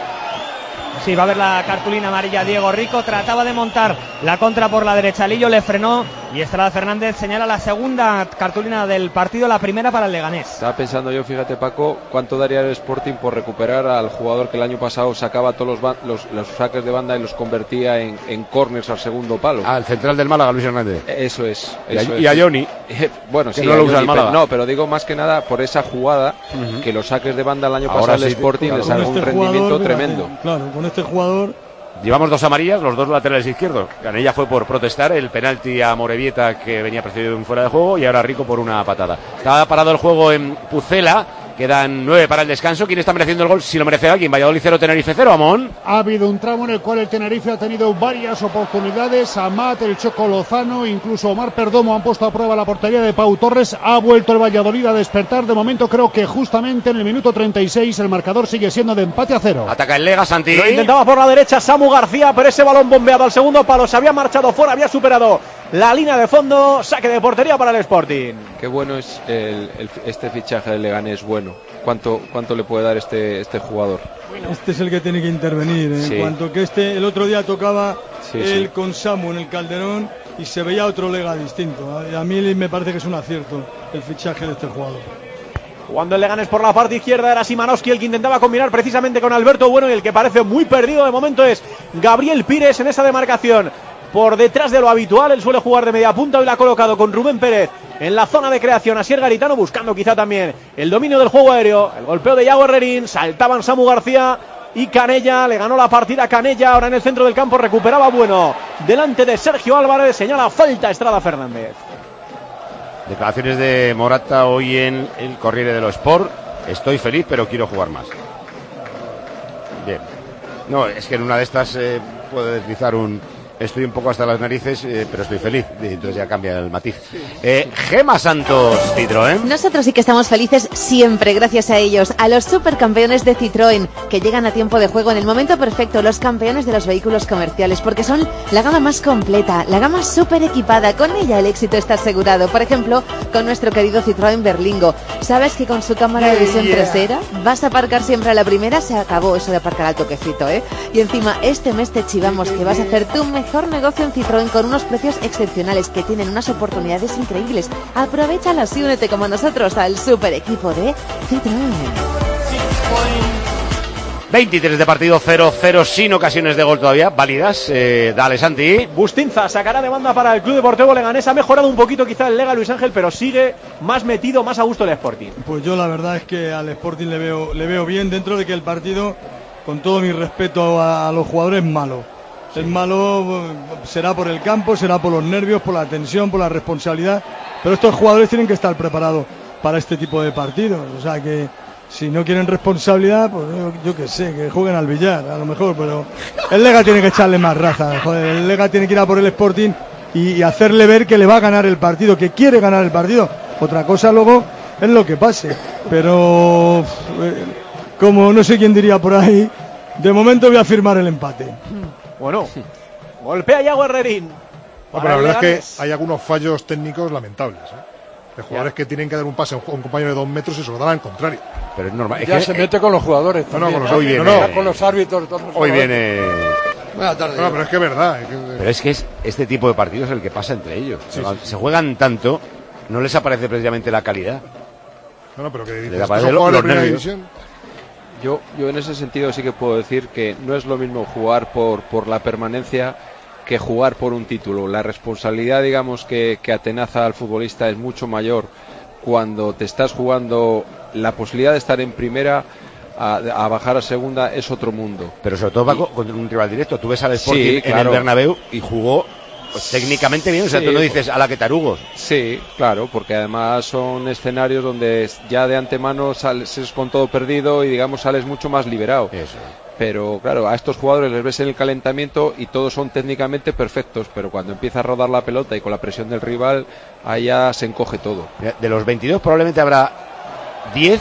Sí, va a haber la cartulina amarilla Diego Rico, trataba de montar la contra por la derecha, Lillo le frenó y Estrada Fernández señala la segunda cartulina del partido, la primera para el Leganés. Estaba pensando yo, fíjate Paco, cuánto daría el Sporting por recuperar al jugador que el año pasado sacaba todos los saques de banda y los convertía en corners al segundo palo. El central del Málaga, Luis Hernández. Eso es. Y a Johnny. Bueno, sí, no lo usa el Málaga. No, pero digo más que nada por esa jugada, que los saques de banda el año pasado el Sporting les sacó un rendimiento tremendo. Claro, con este jugador. Llevamos 2 amarillas, los 2 laterales izquierdos. Canella fue por protestar, el penalti a Morevieta, que venía precedido de un fuera de juego, y ahora Rico por una patada. Estaba parado el juego en Pucela, quedan 9 para el descanso. ¿Quién está mereciendo el gol? Si lo merece alguien. Valladolid 0, Tenerife 0, Amón. Ha habido un tramo en el cual el Tenerife ha tenido varias oportunidades. Amat, el Choco Lozano, incluso Omar Perdomo han puesto a prueba la portería de Pau Torres. Ha vuelto el Valladolid a despertar. De momento creo que justamente en el minuto 36 el marcador sigue siendo de empate a 0. Ataca el Lega, Santi. Lo intentaba por la derecha Samu García, pero ese balón bombeado al segundo palo se había marchado fuera, había superado la línea de fondo. Saque de portería para el Sporting. Qué bueno es este fichaje del Leganés, bueno. ¿Cuánto le puede dar este jugador? Este es el que tiene que intervenir. En cuanto que el otro día tocaba con Samu en el Calderón y se veía otro Lega distinto. A mí me parece que es un acierto el fichaje de este jugador. Jugando el Leganés por la parte izquierda era Szymanowski el que intentaba combinar precisamente con Alberto Bueno, y el que parece muy perdido de momento es Gabriel Pires en esa demarcación. Por detrás de lo habitual, él suele jugar de media punta, hoy la ha colocado con Rubén Pérez en la zona de creación. Asier Garitano buscando quizá también el dominio del juego aéreo, el golpeo de Yago Herrerín, saltaban Samu García y Canella, le ganó la partida a Canella, ahora en el centro del campo recuperaba Bueno, delante de Sergio Álvarez, señala falta Estrada Fernández. Declaraciones de Morata hoy en el Corriere dello Sport: estoy feliz pero quiero jugar más. Bien, no, es que en una de estas puede deslizar estoy un poco hasta las narices, pero estoy feliz. Entonces ya cambia el matiz. Gema Santos, Citroën. Nosotros sí que estamos felices siempre, gracias a ellos, a los supercampeones de Citroën, que llegan a tiempo de juego en el momento perfecto, los campeones de los vehículos comerciales, porque son la gama más completa, la gama súper equipada. Con ella el éxito está asegurado. Por ejemplo, con nuestro querido Citroën Berlingo. ¿Sabes que con su cámara de visión trasera vas a aparcar siempre a la primera? Se acabó eso de aparcar al toquecito, ¿eh? Y encima, este mes te chivamos que vas a hacer tu mejor negocio en Citroën con unos precios excepcionales que tienen unas oportunidades increíbles. Aprovéchalas y únete como nosotros al super equipo de Citroën. 23 de partido, 0-0 sin ocasiones de gol todavía válidas. Dale, Santi. Bustinza sacará de banda para el Club Deportivo Leganés. Ha mejorado un poquito quizá el Lega, Luis Ángel, pero sigue más metido, más a gusto el Sporting. Pues yo la verdad es que al Sporting le veo bien, dentro de que el partido, con todo mi respeto a los jugadores, es malo. Es malo, será por el campo, será por los nervios, por la tensión, por la responsabilidad, pero estos jugadores tienen que estar preparados para este tipo de partidos. O sea que si no quieren responsabilidad, pues yo qué sé, que jueguen al billar, a lo mejor, pero el Lega tiene que echarle más raza. Joder, el Lega tiene que ir a por el Sporting y hacerle ver que le va a ganar el partido, que quiere ganar el partido. Otra cosa luego es lo que pase, pero como no sé quién diría por ahí, de momento voy a firmar el empate. Bueno, golpea Yago Herrerín. No, pero la verdad es que hay algunos fallos técnicos lamentables, de jugadores que tienen que dar un pase a un compañero de 2 metros y se lo dan al contrario. Pero es normal. Ya se mete con los jugadores. No, con los hoy viene, con los árbitros. Hoy viene. Buenas tardes. No, pero es que es verdad. Pero es que es este tipo de partidos el que pasa entre ellos. Sí, se juegan tanto, no les aparece precisamente la calidad. No, pero que les aparece los nervios. Yo en ese sentido sí que puedo decir que no es lo mismo jugar por la permanencia que jugar por un título. La responsabilidad, digamos, que atenaza al futbolista es mucho mayor cuando te estás jugando la posibilidad de estar en primera a bajar a segunda, es otro mundo. Pero sobre todo, Paco, contra un rival directo. Tú ves al Sporting en el Bernabéu y jugó técnicamente bien, o sea, tú no dices a la que tarugos. Sí, claro, porque además son escenarios donde ya de antemano sales con todo perdido y digamos sales mucho más liberado. Eso. Pero claro, a estos jugadores les ves en el calentamiento y todos son técnicamente perfectos, pero cuando empieza a rodar la pelota y con la presión del rival, ahí ya se encoge todo. De los 22 probablemente habrá 10,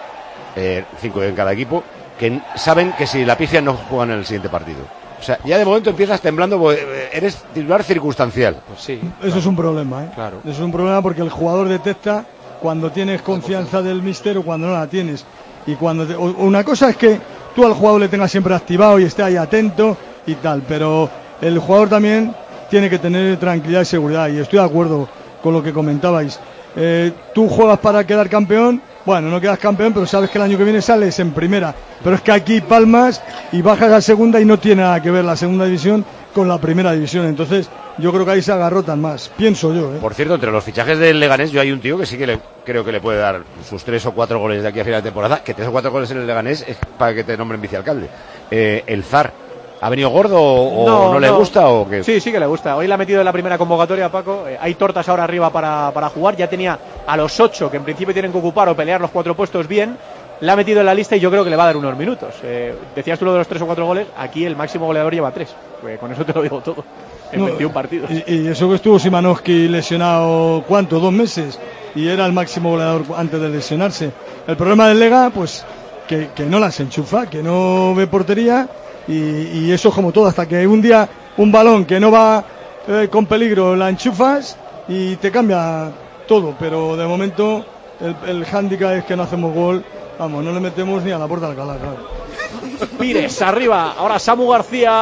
5 en cada equipo, que saben que si la pifian no juegan en el siguiente partido. O sea, ya de momento empiezas temblando porque eres titular circunstancial. Pues sí. Eso claro. Es un problema, Claro. Eso es un problema porque el jugador detecta cuando tienes confianza del míster o cuando no la tienes. Y cuando una cosa es que tú al jugador le tengas siempre activado y esté ahí atento y tal, pero el jugador también tiene que tener tranquilidad y seguridad. Y estoy de acuerdo con lo que comentabais. Tú juegas para quedar campeón. Bueno, no quedas campeón, pero sabes que el año que viene sales en primera. Pero es que aquí palmas y bajas a segunda y no tiene nada que ver la segunda división con la primera división. Entonces, yo creo que ahí se agarrotan más. Pienso yo, Por cierto, entre los fichajes del Leganés, yo hay un tío que sí que creo que le puede dar sus 3 o 4 goles de aquí a final de temporada. Que 3 o 4 goles en el Leganés es para que te nombren vicealcalde. El Zar. ¿Ha venido gordo o no le gusta o qué? Sí que le gusta. Hoy le ha metido en la primera convocatoria, Paco. Hay tortas ahora arriba para jugar. Ya tenía a los 8 que en principio tienen que ocupar o pelear los 4 puestos bien. La ha metido en la lista y yo creo que le va a dar unos minutos. Decías tú lo de los 3 o 4 goles. Aquí el máximo goleador lleva 3. Con eso te lo digo todo. En 21 partidos. Y eso que estuvo Szymanowski lesionado, ¿cuánto? 2 meses. Y era el máximo goleador antes de lesionarse. El problema del Lega, pues, que no las enchufa, que no ve portería. Y eso es como todo, hasta que un día un balón que no va con peligro la enchufas y te cambia todo, pero de momento el hándicap es que no hacemos gol, vamos, no le metemos ni a la puerta de Alcalá, claro. Pires arriba, ahora Samu García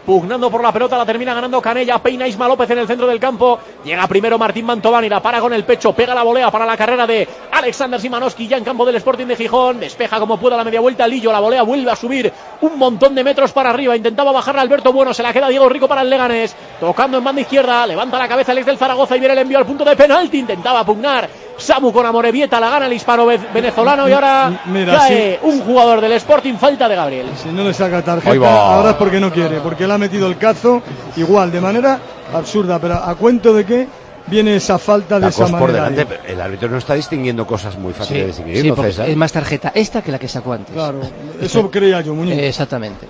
pugnando por la pelota, la termina ganando Canella, peina Isma López en el centro del campo, llega primero Martín Mantovani, la para con el pecho, pega la volea para la carrera de Alexander Szymanowski ya en campo del Sporting de Gijón, despeja como pueda la media vuelta Lillo, la volea vuelve a subir un montón de metros para arriba, intentaba bajarla Alberto Bueno, se la queda Diego Rico para el Leganés, tocando en banda izquierda, levanta la cabeza Alex del Zaragoza y viene el envío al punto de penalti, intentaba pugnar Samu con Amorebieta, la gana el hispano venezolano y ahora cae un jugador del Sporting, falta de Gabriel. Si no le saca tarjeta, ahora es porque no quiere, porque le ha metido el cazo igual, de manera absurda, pero ¿a cuento de qué viene esa falta de esa manera? Por delante, pero el árbitro no está distinguiendo cosas muy fáciles de distinguir, sí, ¿no, porque César? es más tarjeta esta que la que sacó antes. Claro, eso creía yo, Muñiz. Exactamente.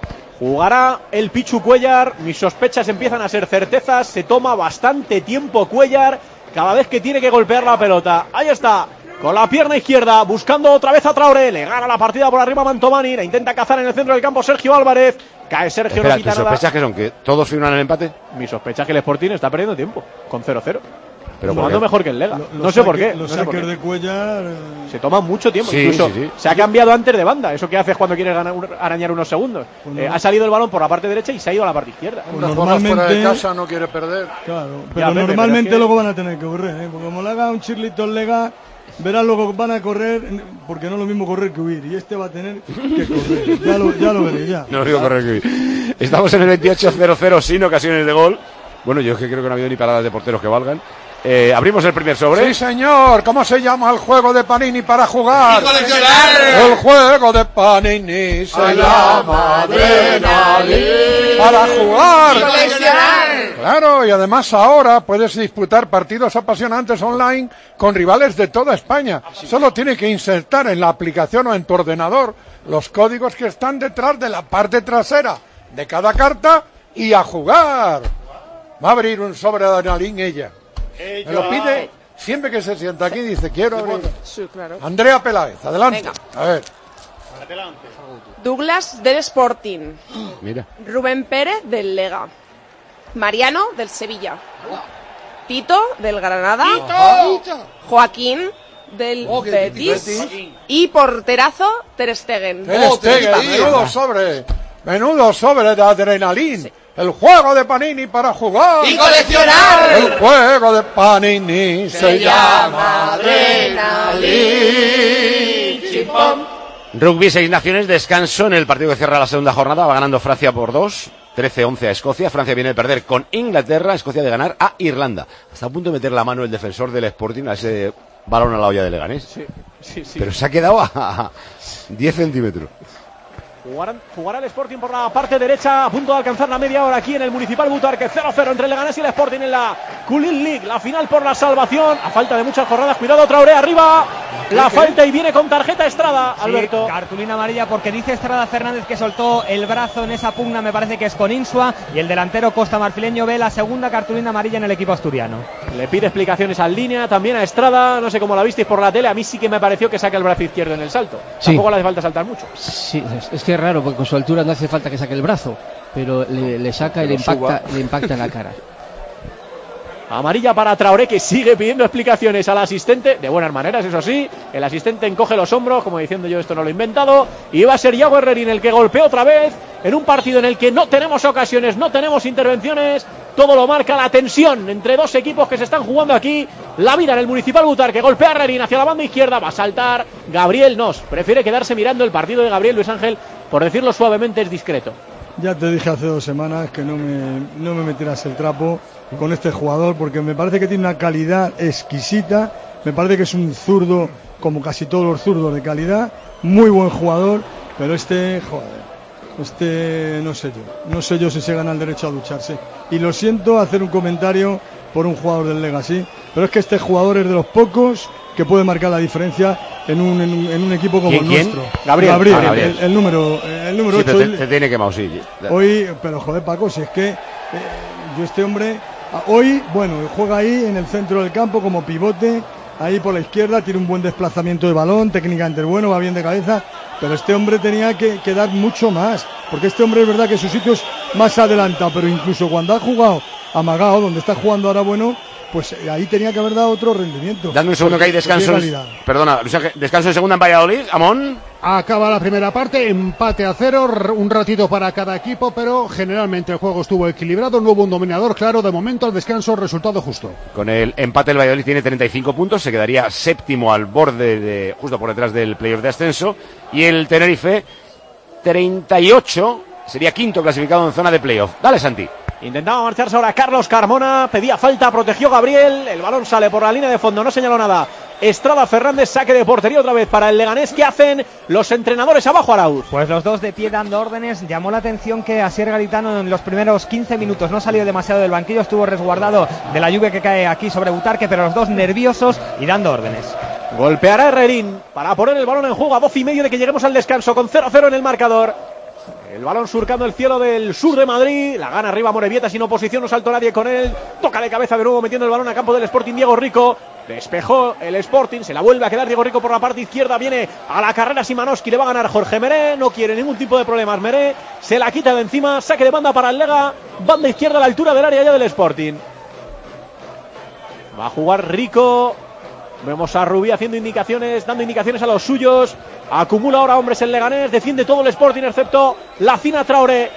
Jugará el Pichu Cuellar, mis sospechas empiezan a ser certezas, se toma bastante tiempo Cuellar, cada vez que tiene que golpear la pelota, ahí está, con la pierna izquierda, buscando otra vez a Traoré, le gana la partida por arriba Mantovani, la intenta cazar en el centro del campo Sergio Álvarez, cae Sergio. Espera, no quita ¿tus nada. sospechas que son? ¿Que todos firman el empate? Mi sospecha es que el Sporting está perdiendo tiempo, con 0-0. Pero jugando mejor que el Lega. No sé por qué. Los no sé por saques qué. de Cuellar. Se toma mucho tiempo. Sí, Incluso sí. se ha cambiado antes de banda. Eso que haces cuando quieres arañar unos segundos. Bueno. Ha salido el balón por la parte derecha y se ha ido a la parte izquierda. Uno normalmente fuera de casa no quiere perder. Claro, pero normalmente luego van a tener que correr, porque como le haga un chirlito el Lega, verán luego van a correr, porque no es lo mismo correr que huir, y este va a tener que correr. Ya lo veré, ya. No digo correr que huir. Estamos en el 28-0-0 sin ocasiones de gol. Bueno, yo es que creo que no ha habido ni paradas de porteros que valgan. Abrimos el primer sobre. Sí, señor. ¿Cómo se llama el juego de Panini para jugar? ¡Y coleccionar! El juego de Panini se llama Adrenalin para jugar. ¡Y coleccionar! Claro, y además ahora puedes disputar partidos apasionantes online con rivales de toda España. Solo tienes que insertar en la aplicación o en tu ordenador los códigos que están detrás de la parte trasera de cada carta y a jugar. Va a abrir un sobre de Adrenalin ella. Me lo pide siempre que se sienta aquí, dice, quiero abrir. Sí, claro. Andrea Peláez, adelante. Venga. A ver. Douglas del Sporting. Mira. Rubén Pérez del Lega. Mariano del Sevilla. Tito del Granada. Joaquín del Betis. Y porterazo Ter Stegen. Ter Stegen, menudo sobre de Adrenalin. Sí. El juego de Panini para jugar. ¡Y coleccionar! El juego de Panini se llama Adrenalin. Chimpón. Rugby 6 naciones, descanso en el partido que cierra la segunda jornada. Va ganando Francia por 2. 13-11 a Escocia. Francia viene de perder con Inglaterra. Escocia de ganar a Irlanda. Está a punto de meter la mano el defensor del Sporting a ese balón a la olla de Leganés. Sí. Pero se ha quedado a 10 centímetros. Jugará el Sporting por la parte derecha, a punto de alcanzar la media hora aquí en el Municipal Butarque. 0-0 entre el Leganés y el Sporting en la Culin League, la final por la salvación, a falta de muchas jornadas. Cuidado, Traoré arriba, la falta y viene con tarjeta Estrada, Alberto. Sí, cartulina amarilla porque dice Estrada Fernández que soltó el brazo en esa pugna, me parece que es con Insua, y el delantero costamarfileño ve la segunda cartulina amarilla en el equipo asturiano. Le pide explicaciones al línea, también a Estrada, no sé cómo la visteis por la tele, a mí sí que me pareció que saque el brazo izquierdo en el salto. Sí. Tampoco le hace falta saltar mucho. Sí, es que es raro porque con su altura no hace falta que saque el brazo, pero le saca y le impacta en la cara. Amarilla para Traoré, que sigue pidiendo explicaciones al asistente, de buenas maneras, eso sí. El asistente encoge los hombros, como diciendo yo esto no lo he inventado. Y va a ser Iago Herrerín el que golpea otra vez en un partido en el que no tenemos ocasiones, no tenemos intervenciones. Todo lo marca la tensión entre dos equipos que se están jugando aquí la vida en el Municipal Butarque. Golpea a Herrerín hacia la banda izquierda, va a saltar Gabriel Nos. Prefiere quedarse mirando el partido de Gabriel. Luis Ángel, por decirlo suavemente, es discreto. Ya te dije hace 2 semanas que no me metieras el trapo con este jugador, porque me parece que tiene una calidad exquisita, me parece que es un zurdo como casi todos los zurdos de calidad, muy buen jugador, pero no sé yo si se gana el derecho a ducharse. Y lo siento hacer un comentario por un jugador del Legacy, pero es que este jugador es de los pocos que puede marcar la diferencia en un equipo como el nuestro. Gabriel. El número Sí, 8. te tiene quemado, sí. Hoy, pero joder, Paco, si es que yo este hombre hoy, bueno, juega ahí en el centro del campo como pivote, ahí por la izquierda, tiene un buen desplazamiento de balón, técnicamente bueno, va bien de cabeza, pero este hombre tenía que dar mucho más, porque este hombre es verdad que su sitio es más adelantado, pero incluso cuando ha jugado amagado, donde está jugando ahora, bueno, pues ahí tenía que haber dado otro rendimiento. Dame un segundo que hay descansos. Perdona, descanso de segunda en Valladolid. Amón. Acaba la primera parte, empate a 0, un ratito para cada equipo, pero generalmente el juego estuvo equilibrado, no hubo un dominador claro, de momento al descanso resultado justo. Con el empate el Valladolid tiene 35 puntos, se quedaría séptimo al borde, justo por detrás del playoff de ascenso, y el Tenerife 38, sería quinto clasificado en zona de playoff. Dale, Santi. Intentaba marcharse ahora Carlos Carmona, pedía falta, protegió Gabriel, el balón sale por la línea de fondo, no señaló nada Estrada Fernández, saque de portería otra vez para el Leganés. ¿Qué hacen los entrenadores abajo, Arauz? Pues los dos de pie dando órdenes. Llamó la atención que Asier Garitano en los primeros 15 minutos no salió demasiado del banquillo, estuvo resguardado de la lluvia que cae aquí sobre Butarque, pero los dos nerviosos y dando órdenes. Golpeará Herrerín para poner el balón en juego a 12:30 de que lleguemos al descanso, con 0-0 en el marcador. El balón surcando el cielo del sur de Madrid. La gana arriba Morevieta sin oposición, no saltó nadie con él. Toca de cabeza de nuevo metiendo el balón a campo del Sporting Diego Rico. Despejó el Sporting, se la vuelve a quedar Diego Rico por la parte izquierda. Viene a la carrera Simanowski, le va a ganar Jorge Meré. No quiere ningún tipo de problemas Meré. Se la quita de encima, saque de banda para el Lega. Banda izquierda a la altura del área ya del Sporting. Va a jugar Rico. Vemos a Rubí haciendo indicaciones, dando indicaciones a los suyos. Acumula ahora hombres el Leganés. Defiende todo el Sporting excepto Lacina Traoré.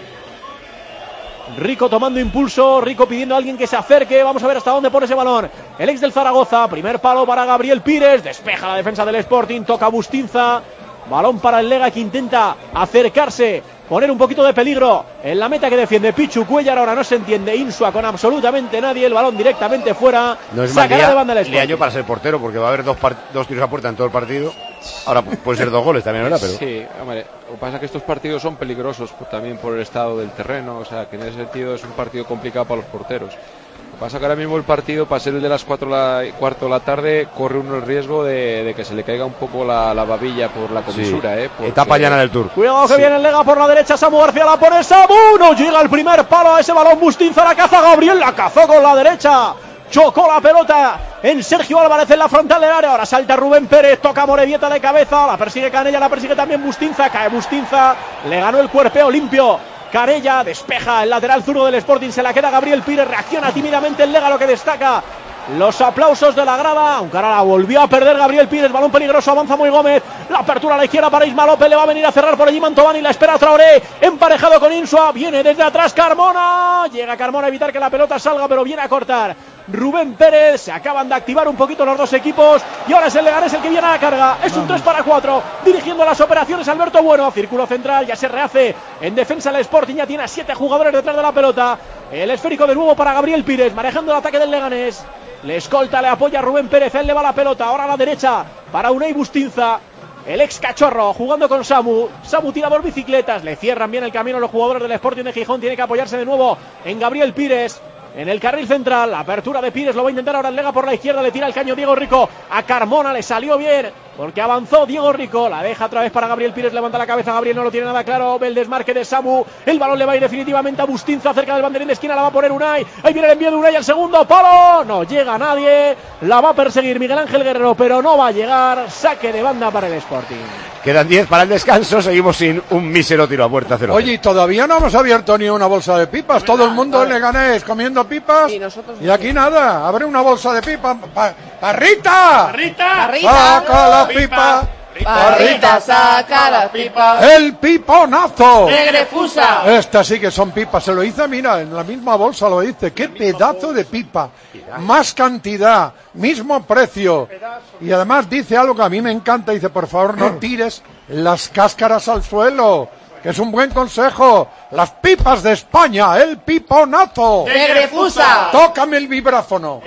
Rico tomando impulso, Rico pidiendo a alguien que se acerque. Vamos a ver hasta dónde pone ese balón el ex del Zaragoza. Primer palo para Gabriel Pires. Despeja la defensa del Sporting, toca Bustinza. Balón para el Lega que intenta acercarse, poner un poquito de peligro en la meta que defiende Pichu Cuellar. Ahora no se entiende Insua con absolutamente nadie. El balón directamente fuera. No es sacará de banda el Sporting. Le hallo para ser portero porque va a haber dos tiros a puerta en todo el partido. Ahora pueden ser 2 goles también, ¿verdad? Pero... Sí, hombre, lo que pasa es que estos partidos son peligrosos también por el estado del terreno. O sea, que en ese sentido es un partido complicado para los porteros. Lo que pasa es que ahora mismo el partido, para ser el de las 4:15 de la tarde, corre uno el riesgo de que se le caiga un poco la babilla por la comisura. Sí. Etapa llana del Tour. Cuidado que viene el Lega por la derecha. Samu García la pone. Samu no llega el primer palo a ese balón. Bustinza la caza. Gabriel la cazó con la derecha. Chocó la pelota en Sergio Álvarez en la frontal del área. Ahora salta Rubén Pérez, toca Morevieta de cabeza. La persigue Canella, la persigue también Bustinza. Cae Bustinza, le ganó el cuerpeo limpio Canella, despeja el lateral zurdo del Sporting. Se la queda Gabriel Pires, reacciona tímidamente el Lega, lo que destaca los aplausos de la grada. Aunque ahora la volvió a perder Gabriel Pires. Balón peligroso, avanza muy Gómez. La apertura a la izquierda para Isma López. Le va a venir a cerrar por allí Mantovani. La espera Traoré, emparejado con Insua. Viene desde atrás Carmona. Llega Carmona a evitar que la pelota salga, pero viene a cortar Rubén Pérez. Se acaban de activar un poquito los dos equipos y ahora es el Leganés el que viene a la carga. Es un 3-4 dirigiendo las operaciones Alberto Bueno. Círculo central, ya se rehace en defensa el Sporting. Ya tiene a 7 jugadores detrás de la pelota. El esférico de nuevo para Gabriel Pires, manejando el ataque del Leganés. Le escolta, le apoya Rubén Pérez, él le va la pelota. Ahora a la derecha para Unai Bustinza, el ex cachorro, jugando con Samu. Samu tira por bicicletas, le cierran bien el camino los jugadores del Sporting de Gijón. Tiene que apoyarse de nuevo en Gabriel Pires. En el carril central, la apertura de Pires, lo va a intentar ahora el Lega por la izquierda, le tira el caño Diego Rico a Carmona, le salió bien, porque avanzó Diego Rico, la deja otra vez para Gabriel Pires, levanta la cabeza, Gabriel no lo tiene nada claro, ve el desmarque de Samu, el balón le va a ir definitivamente a Bustinza, cerca del banderín de esquina, la va a poner Unai, ahí viene el envío de Unai al segundo palo, no llega nadie, la va a perseguir Miguel Ángel Guerrero, pero no va a llegar, saque de banda para el Sporting. Quedan 10 para el descanso, seguimos sin un mísero tiro a puerta 0. Oye, todavía no hemos abierto ni una bolsa de pipas, todo el mundo en Leganés comiendo pipas y aquí nada, abre una bolsa de pipas. ¡Parrita! ¡Parrita! ¡Saca la pipa! Parrita, saca la pipa. ¡El piponazo! ¡De Grefusa! Estas sí que son pipas, se lo hice, mira, en la misma bolsa lo hice. ¡Qué pedazo de pipa! Más cantidad, mismo precio. Y además dice algo que a mí me encanta, dice, por favor no tires las cáscaras al suelo, que es un buen consejo. Las pipas de España, el piponazo. ¡De Grefusa! Tócame el vibráfono.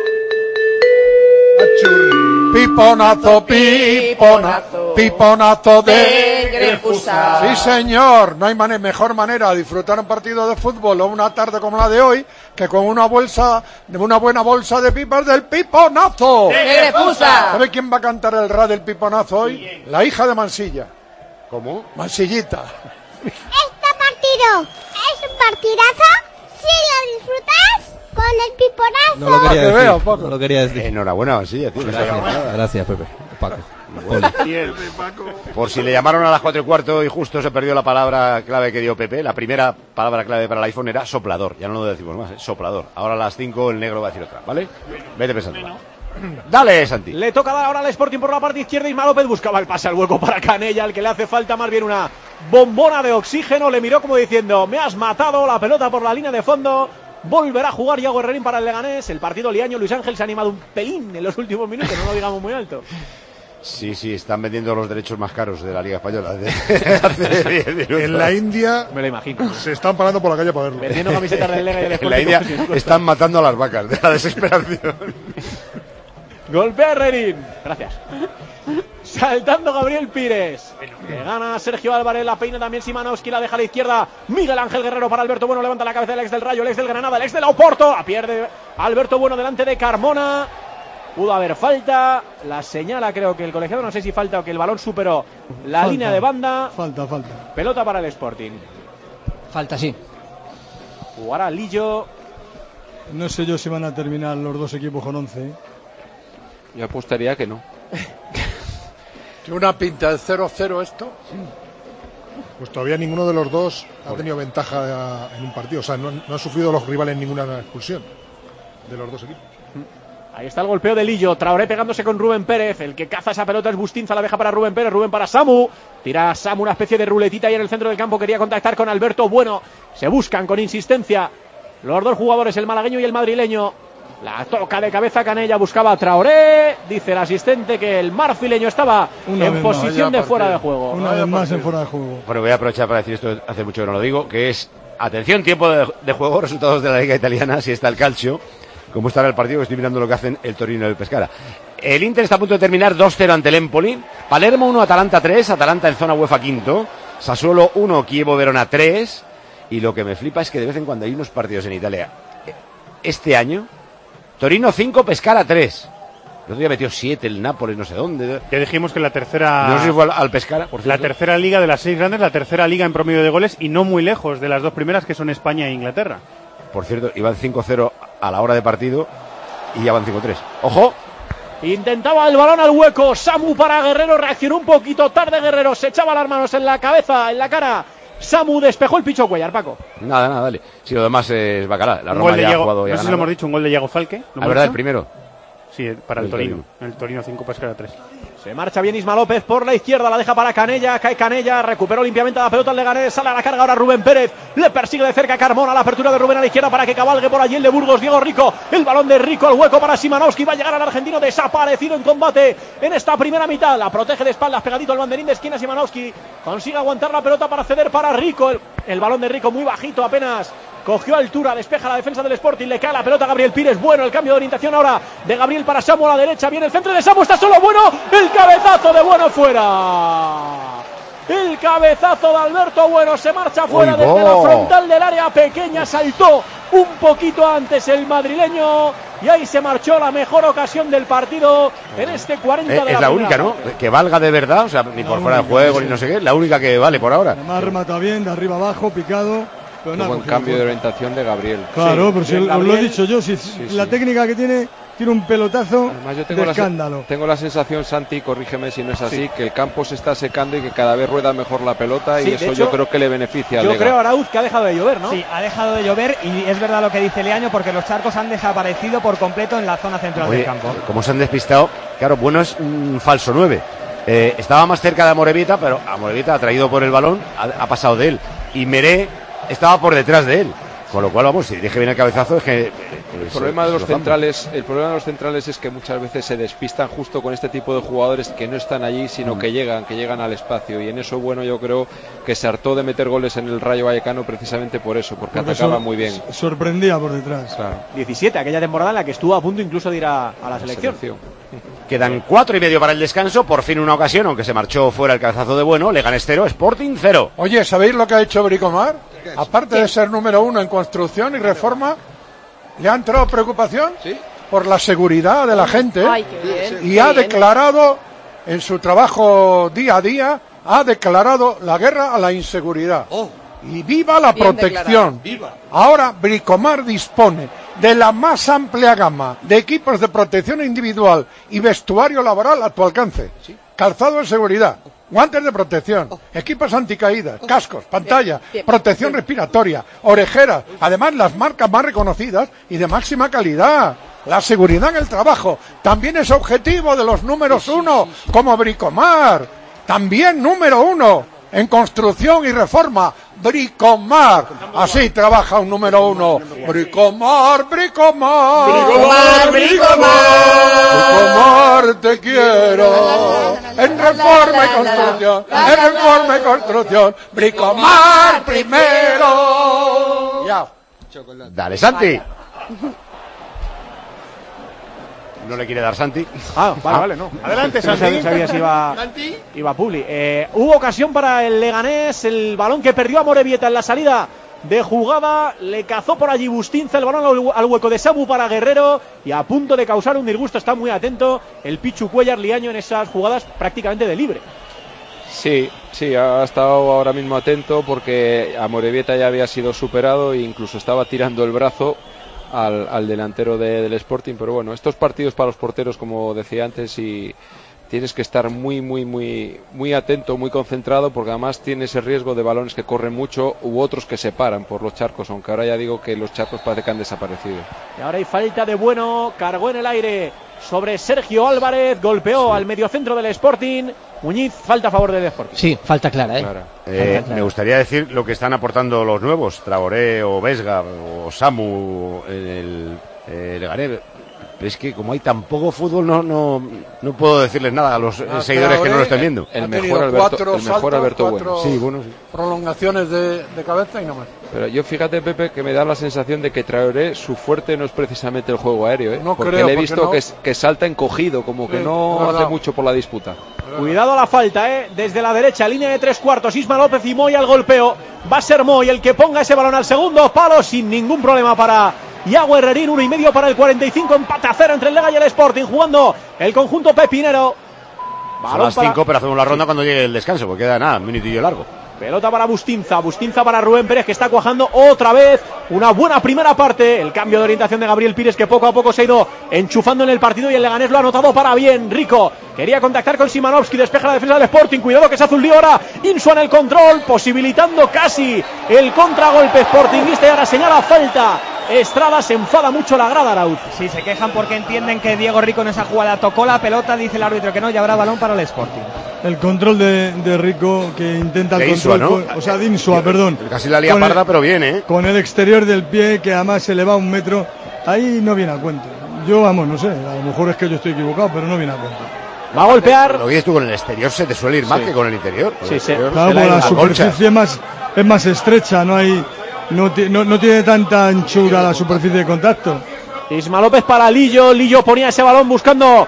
Piponazo, piponazo, piponazo de Grefusa. Sí, señor, no hay mejor manera de disfrutar un partido de fútbol o una tarde como la de hoy que con una buena bolsa de pipas del piponazo. ¡De Grefusa! ¿Sabe quién va a cantar el ra del piponazo hoy? La hija de Mansilla. ¿Cómo? Mansillita. Este partido es un partidazo si lo disfrutas con el piponazo. No lo quería decir. No lo quería decir. Enhorabuena, Mansilla, tío. Gracias, Pepe. Paco. Por si le llamaron a las 4:15 y justo se perdió la palabra clave que dio Pepe, la primera palabra clave para el iPhone era soplador. Ya no lo decimos más, soplador. Ahora a las 5 el negro va a decir otra, ¿vale? Vete pensando. Dale, Santi. Le toca dar ahora al Sporting por la parte izquierda. Isma López buscaba el pase al hueco para Canella, al que le hace falta más bien una bombona de oxígeno. Le miró como diciendo, me has matado. La pelota por la línea de fondo. Volverá a jugar Iago Herrerín para el Leganés. El partido liaño. Luis Ángel se ha animado un pelín en los últimos minutos, no lo digamos muy alto. Sí, están vendiendo los derechos más caros de la Liga Española. En la India me lo imagino. Se están parando por la calle para verlo. Vendiendo camisetas del Lega y del Sporting. En la India están matando a las vacas de la desesperación. Golpea Herrerín. Gracias. Saltando Gabriel Pires. Le gana Sergio Álvarez, la peina también Szymanowski, la deja a la izquierda. Miguel Ángel Guerrero para Alberto Bueno, levanta la cabeza del ex del Rayo, el ex del Granada, el ex de la Oporto. La pierde Alberto Bueno delante de Carmona. Pudo haber falta, la señala creo que el colegiado, no sé si falta o que el balón superó la línea de banda. Falta. Pelota para el Sporting. Falta, sí. Jugará Lillo. No sé yo si van a terminar los dos equipos con 11. Yo apostaría que no. ¿Tiene una pinta de 0-0 esto? Pues todavía ninguno de los dos ha tenido ventaja en un partido. O sea, no han sufrido los rivales ninguna expulsión de los dos equipos. Ahí está el golpeo de Lillo. Traoré pegándose con Rubén Pérez. El que caza esa pelota es Bustinza, la deja para Rubén Pérez. Rubén para Samu. Tira Samu una especie de ruletita ahí en el centro del campo. Quería contactar con Alberto Bueno. Se buscan con insistencia los dos jugadores, el malagueño y el madrileño. La toca de cabeza Canella, buscaba a Traoré. Dice el asistente que el marfileño estaba en posición de fuera de juego. Una vez más en fuera de juego. Bueno, voy a aprovechar para decir esto, hace mucho que no lo digo, que es, atención, tiempo de juego, resultados de la Liga Italiana, si está el calcio, como estará el partido, que estoy mirando lo que hacen el Torino y el Pescara. El Inter está a punto de terminar 2-0 ante el Empoli, Palermo 1, Atalanta 3, Atalanta en zona UEFA quinto, Sassuolo 1, Chievo Verona 3, y lo que me flipa es que de vez en cuando hay unos partidos en Italia, este año, Torino 5, Pescara 3. El otro día metió 7 el Nápoles, no sé dónde. Ya dijimos que la tercera... No sé si fue al Pescara, por cierto. La tercera liga de las 6 grandes, la tercera liga en promedio de goles y no muy lejos de las dos primeras que son España e Inglaterra. Por cierto, iban 5-0 a la hora de partido y ya van 5-3. ¡Ojo! Intentaba el balón al hueco. Samu para Guerrero, reaccionó un poquito tarde Guerrero. Se echaba las manos en la cabeza, en la cara. Samu despejó el Picho Cuellar, Paco. Nada, dale. Si lo demás es bacalá. La Un Roma gol de ya ha Iago, jugado. no sé si lo hemos dicho, un gol de Iago Falque. La verdad, el primero. Sí, para el Torino. El Torino 5, Pescara 3. Se marcha bien Isma López por la izquierda, la deja para Canella, cae Canella, recuperó limpiamente la pelota al Leganés, sale a la carga ahora Rubén Pérez, le persigue de cerca Carmona, la apertura de Rubén a la izquierda para que cabalgue por allí el de Burgos, Diego Rico, el balón de Rico al hueco para Szymanowski, va a llegar al argentino desaparecido en combate en esta primera mitad, la protege de espaldas pegadito al banderín de esquina Szymanowski, consigue aguantar la pelota para ceder para Rico, el balón de Rico muy bajito apenas. Cogió altura, despeja la defensa del Sporting, le cae la pelota a Gabriel Pires, bueno, el cambio de orientación ahora de Gabriel para Samu a la derecha, viene el centro de Samu, está solo Bueno, el cabezazo de Bueno fuera. El cabezazo de Alberto Bueno se marcha fuera desde la frontal del área pequeña, saltó un poquito antes el madrileño y ahí se marchó la mejor ocasión del partido en este 40 de la Es la única, ¿no? Que valga de verdad, o sea, ni por fuera de juego ni no sé qué, la única que vale por ahora. Además remata bien, de arriba abajo, picado. Un buen cambio de orientación de Gabriel. Claro, pero si os lo he dicho yo, si la técnica que tiene un pelotazo. Además, yo tengo de escándalo. Tengo la sensación, Santi, corrígeme si no es así, que el campo se está secando y que cada vez rueda mejor la pelota y eso hecho, yo creo que le beneficia al Lega. Yo creo, Arauz, que ha dejado de llover, ¿no? Sí, ha dejado de llover y es verdad lo que dice Leaño porque los charcos han desaparecido por completo en la zona central del campo. Como se han despistado, claro, Bueno es un falso 9. Estaba más cerca de Amorebieta, pero Amorebieta, atraído por el balón, ha pasado de él. Y Meré estaba por detrás de él, con lo cual, vamos, si dirige bien el cabezazo es que el problema de los centrales es que muchas veces se despistan justo con este tipo de jugadores que no están allí, sino que llegan al espacio, y en eso Bueno yo creo que se hartó de meter goles en el Rayo Vallecano precisamente por eso, porque atacaba muy bien. Sorprendía por detrás. Claro. 17, aquella temporada en la que estuvo a punto incluso de ir a la selección. Quedan 4:30 para el descanso, por fin una ocasión, aunque se marchó fuera el cabezazo de Bueno. Leganés 0, Sporting 0. Oye, ¿sabéis lo que ha hecho Bricomar? Aparte de ser número 1 en construcción y reforma, le ha entrado preocupación por la seguridad de la gente. Ay, y ha declarado en su trabajo día a día, ha declarado la guerra a la inseguridad. Y viva la Bien protección. Viva. Ahora Bricomar dispone de la más amplia gama de equipos de protección individual y vestuario laboral a tu alcance. Calzado de seguridad, guantes de protección, equipos anticaídas, cascos, pantalla, protección respiratoria, orejeras, además las marcas más reconocidas y de máxima calidad. La seguridad en el trabajo también es objetivo de los números 1, como Bricomar. También número 1 en construcción y reforma, Bricomar. Así trabaja un número 1. Bricomar, Bricomar. Bricomar, Bricomar. Bricomar, te quiero. En reforma y construcción, en reforma y construcción. Bricomar primero. Ya. Dale, Santi. No le quiere dar Santi. Vale, no. Adelante, No Santi. sabía si iba Publi. Hubo ocasión para el Leganés, el balón que perdió a Morevieta en la salida de jugada, le cazó por allí Bustinza, el balón al hueco de Samu para Guerrero y a punto de causar un disgusto. Está muy atento el Pichu Cuellar Liaño en esas jugadas prácticamente de libre. Sí, ha estado ahora mismo atento porque a Morevieta ya había sido superado e incluso estaba tirando el brazo al delantero del Sporting, pero bueno, estos partidos para los porteros, como decía antes, y tienes que estar muy atento, muy concentrado, porque además tienes el riesgo de balones que corren mucho u otros que se paran por los charcos, aunque ahora ya digo que los charcos parece que han desaparecido. Y ahora hay falta de Bueno, cargó en el aire sobre Sergio Álvarez, golpeó al mediocentro del Sporting. Muñiz, falta a favor del Sporting. Sí, falta clara, Me gustaría decir lo que están aportando los nuevos, Traoré o Vesga o Samu en el Leganés. Pero es que como hay tan poco fútbol, no puedo decirles nada a los seguidores que no lo estén viendo. El mejor Alberto Bueno. Sí, bueno, sí. Prolongaciones de cabeza y no más. Pero yo fíjate, Pepe, que me da la sensación de que Traoré, su fuerte no es precisamente el juego aéreo, No porque creo, le he visto porque que salta encogido, como que no hace mucho por la disputa. Cuidado a la falta, desde la derecha, línea de 3/4, Isma López y Moy al golpeo. Va a ser Moy el que ponga ese balón al segundo palo sin ningún problema para Iago Herrerín. 1,5 para el 45, empate a 0 entre el Lega y el Sporting, jugando el conjunto pepinero. Son las 5, pero hacemos la ronda cuando llegue el descanso, porque queda nada, un minutillo largo. Pelota para Bustinza para Rubén Pérez, que está cuajando otra vez. Una buena primera parte. El cambio de orientación de Gabriel Pires, que poco a poco se ha ido enchufando en el partido, y el Leganés lo ha anotado para bien. Rico quería contactar con Szymanowski, despeja la defensa del Sporting. Cuidado que se hace un lío ahora. Insua en el control, posibilitando casi el contragolpe sportingista, y ahora señala falta Estrada. Se enfada mucho la grada, Arauz. Sí, se quejan porque entienden que Diego Rico en esa jugada tocó la pelota, dice el árbitro que no, y habrá balón para el Sporting. El control de Rico, que intenta el de control, Insua, ¿no? o sea, de Insua, perdón. Casi la lía parda, pero bien, Con el exterior del pie, que además se le va 1 metro, ahí no viene a cuento. Yo, vamos, no sé, a lo mejor es que yo estoy equivocado, pero no viene a cuento. Va a golpear. Lo que dices tú, con el exterior se te suele ir más que con el interior. Claro, la superficie es más estrecha, no tiene tanta anchura la superficie de contacto. Isma López para Lillo ponía ese balón buscando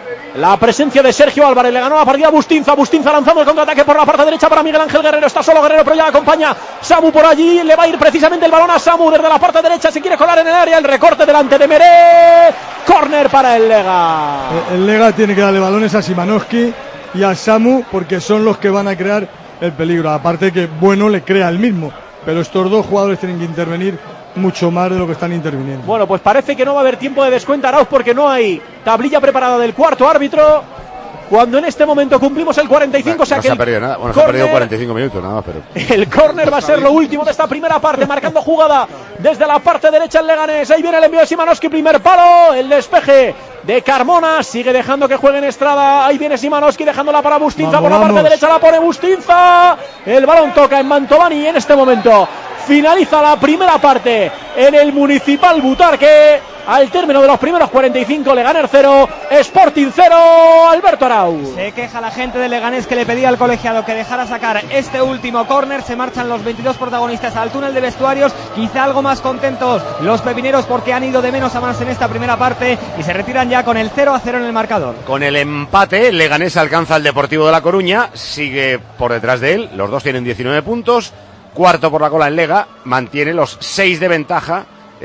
la presencia de Sergio Álvarez. Le ganó la partida a Bustinza lanzando el contraataque por la parte derecha para Miguel Ángel Guerrero. Está solo Guerrero, pero ya acompaña Samu por allí. Le va a ir precisamente el balón a Samu desde la parte derecha. Se quiere colar en el área. El recorte delante de Meré. Córner para el Lega. El Lega tiene que darle balones a Szymanowski y a Samu, porque son los que van a crear el peligro. Aparte que Bueno le crea el mismo, pero estos dos jugadores tienen que intervenir mucho más de lo que están interviniendo. Bueno, pues parece que no va a haber tiempo de descuento, Arauz, porque no hay tablilla preparada del cuarto árbitro. Cuando en este momento cumplimos el 45, no se ha perdido nada. Bueno, se ha perdido 45 minutos nada más, pero el córner va a ser lo último de esta primera parte, marcando jugada desde la parte derecha el Leganés. Ahí viene el envío de Szymanowski, primer palo, el despeje de Carmona, sigue dejando que juegue en Estrada. Ahí viene Szymanowski dejándola para Bustinza, por la parte derecha la pone Bustinza. El balón toca en Mantovani y en este momento finaliza la primera parte en el Municipal Butarque. Al término de los primeros 45, Leganés 0, Sporting 0, Alberto Arau. Se queja la gente de Leganés, que le pedía al colegiado que dejara sacar este último córner. Se marchan los 22 protagonistas al túnel de vestuarios, quizá algo más contentos los pepineros porque han ido de menos a más en esta primera parte, y se retiran ya con el 0-0 en el marcador. Con el empate, Leganés alcanza al Deportivo de La Coruña, sigue por detrás de él, los dos tienen 19 puntos, cuarto por la cola en Lega, mantiene los 6 de ventaja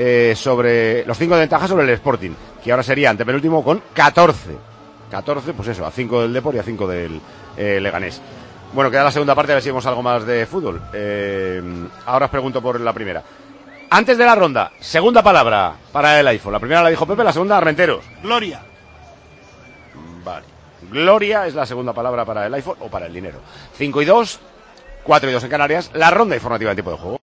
sobre los 5 de ventaja sobre el Sporting, que ahora sería antepenúltimo con 14, pues eso, a 5 del Depor y a 5 del Leganés. Bueno, queda la segunda parte, a ver si vemos algo más de fútbol. Ahora os pregunto por la primera. Antes de la ronda, segunda palabra para el iPhone. La primera la dijo Pepe, la segunda Armenteros. Gloria. Vale. Gloria es la segunda palabra para el iPhone o para el dinero. 5 y 2, 4 y 2 en Canarias. La ronda informativa de tiempo de juego.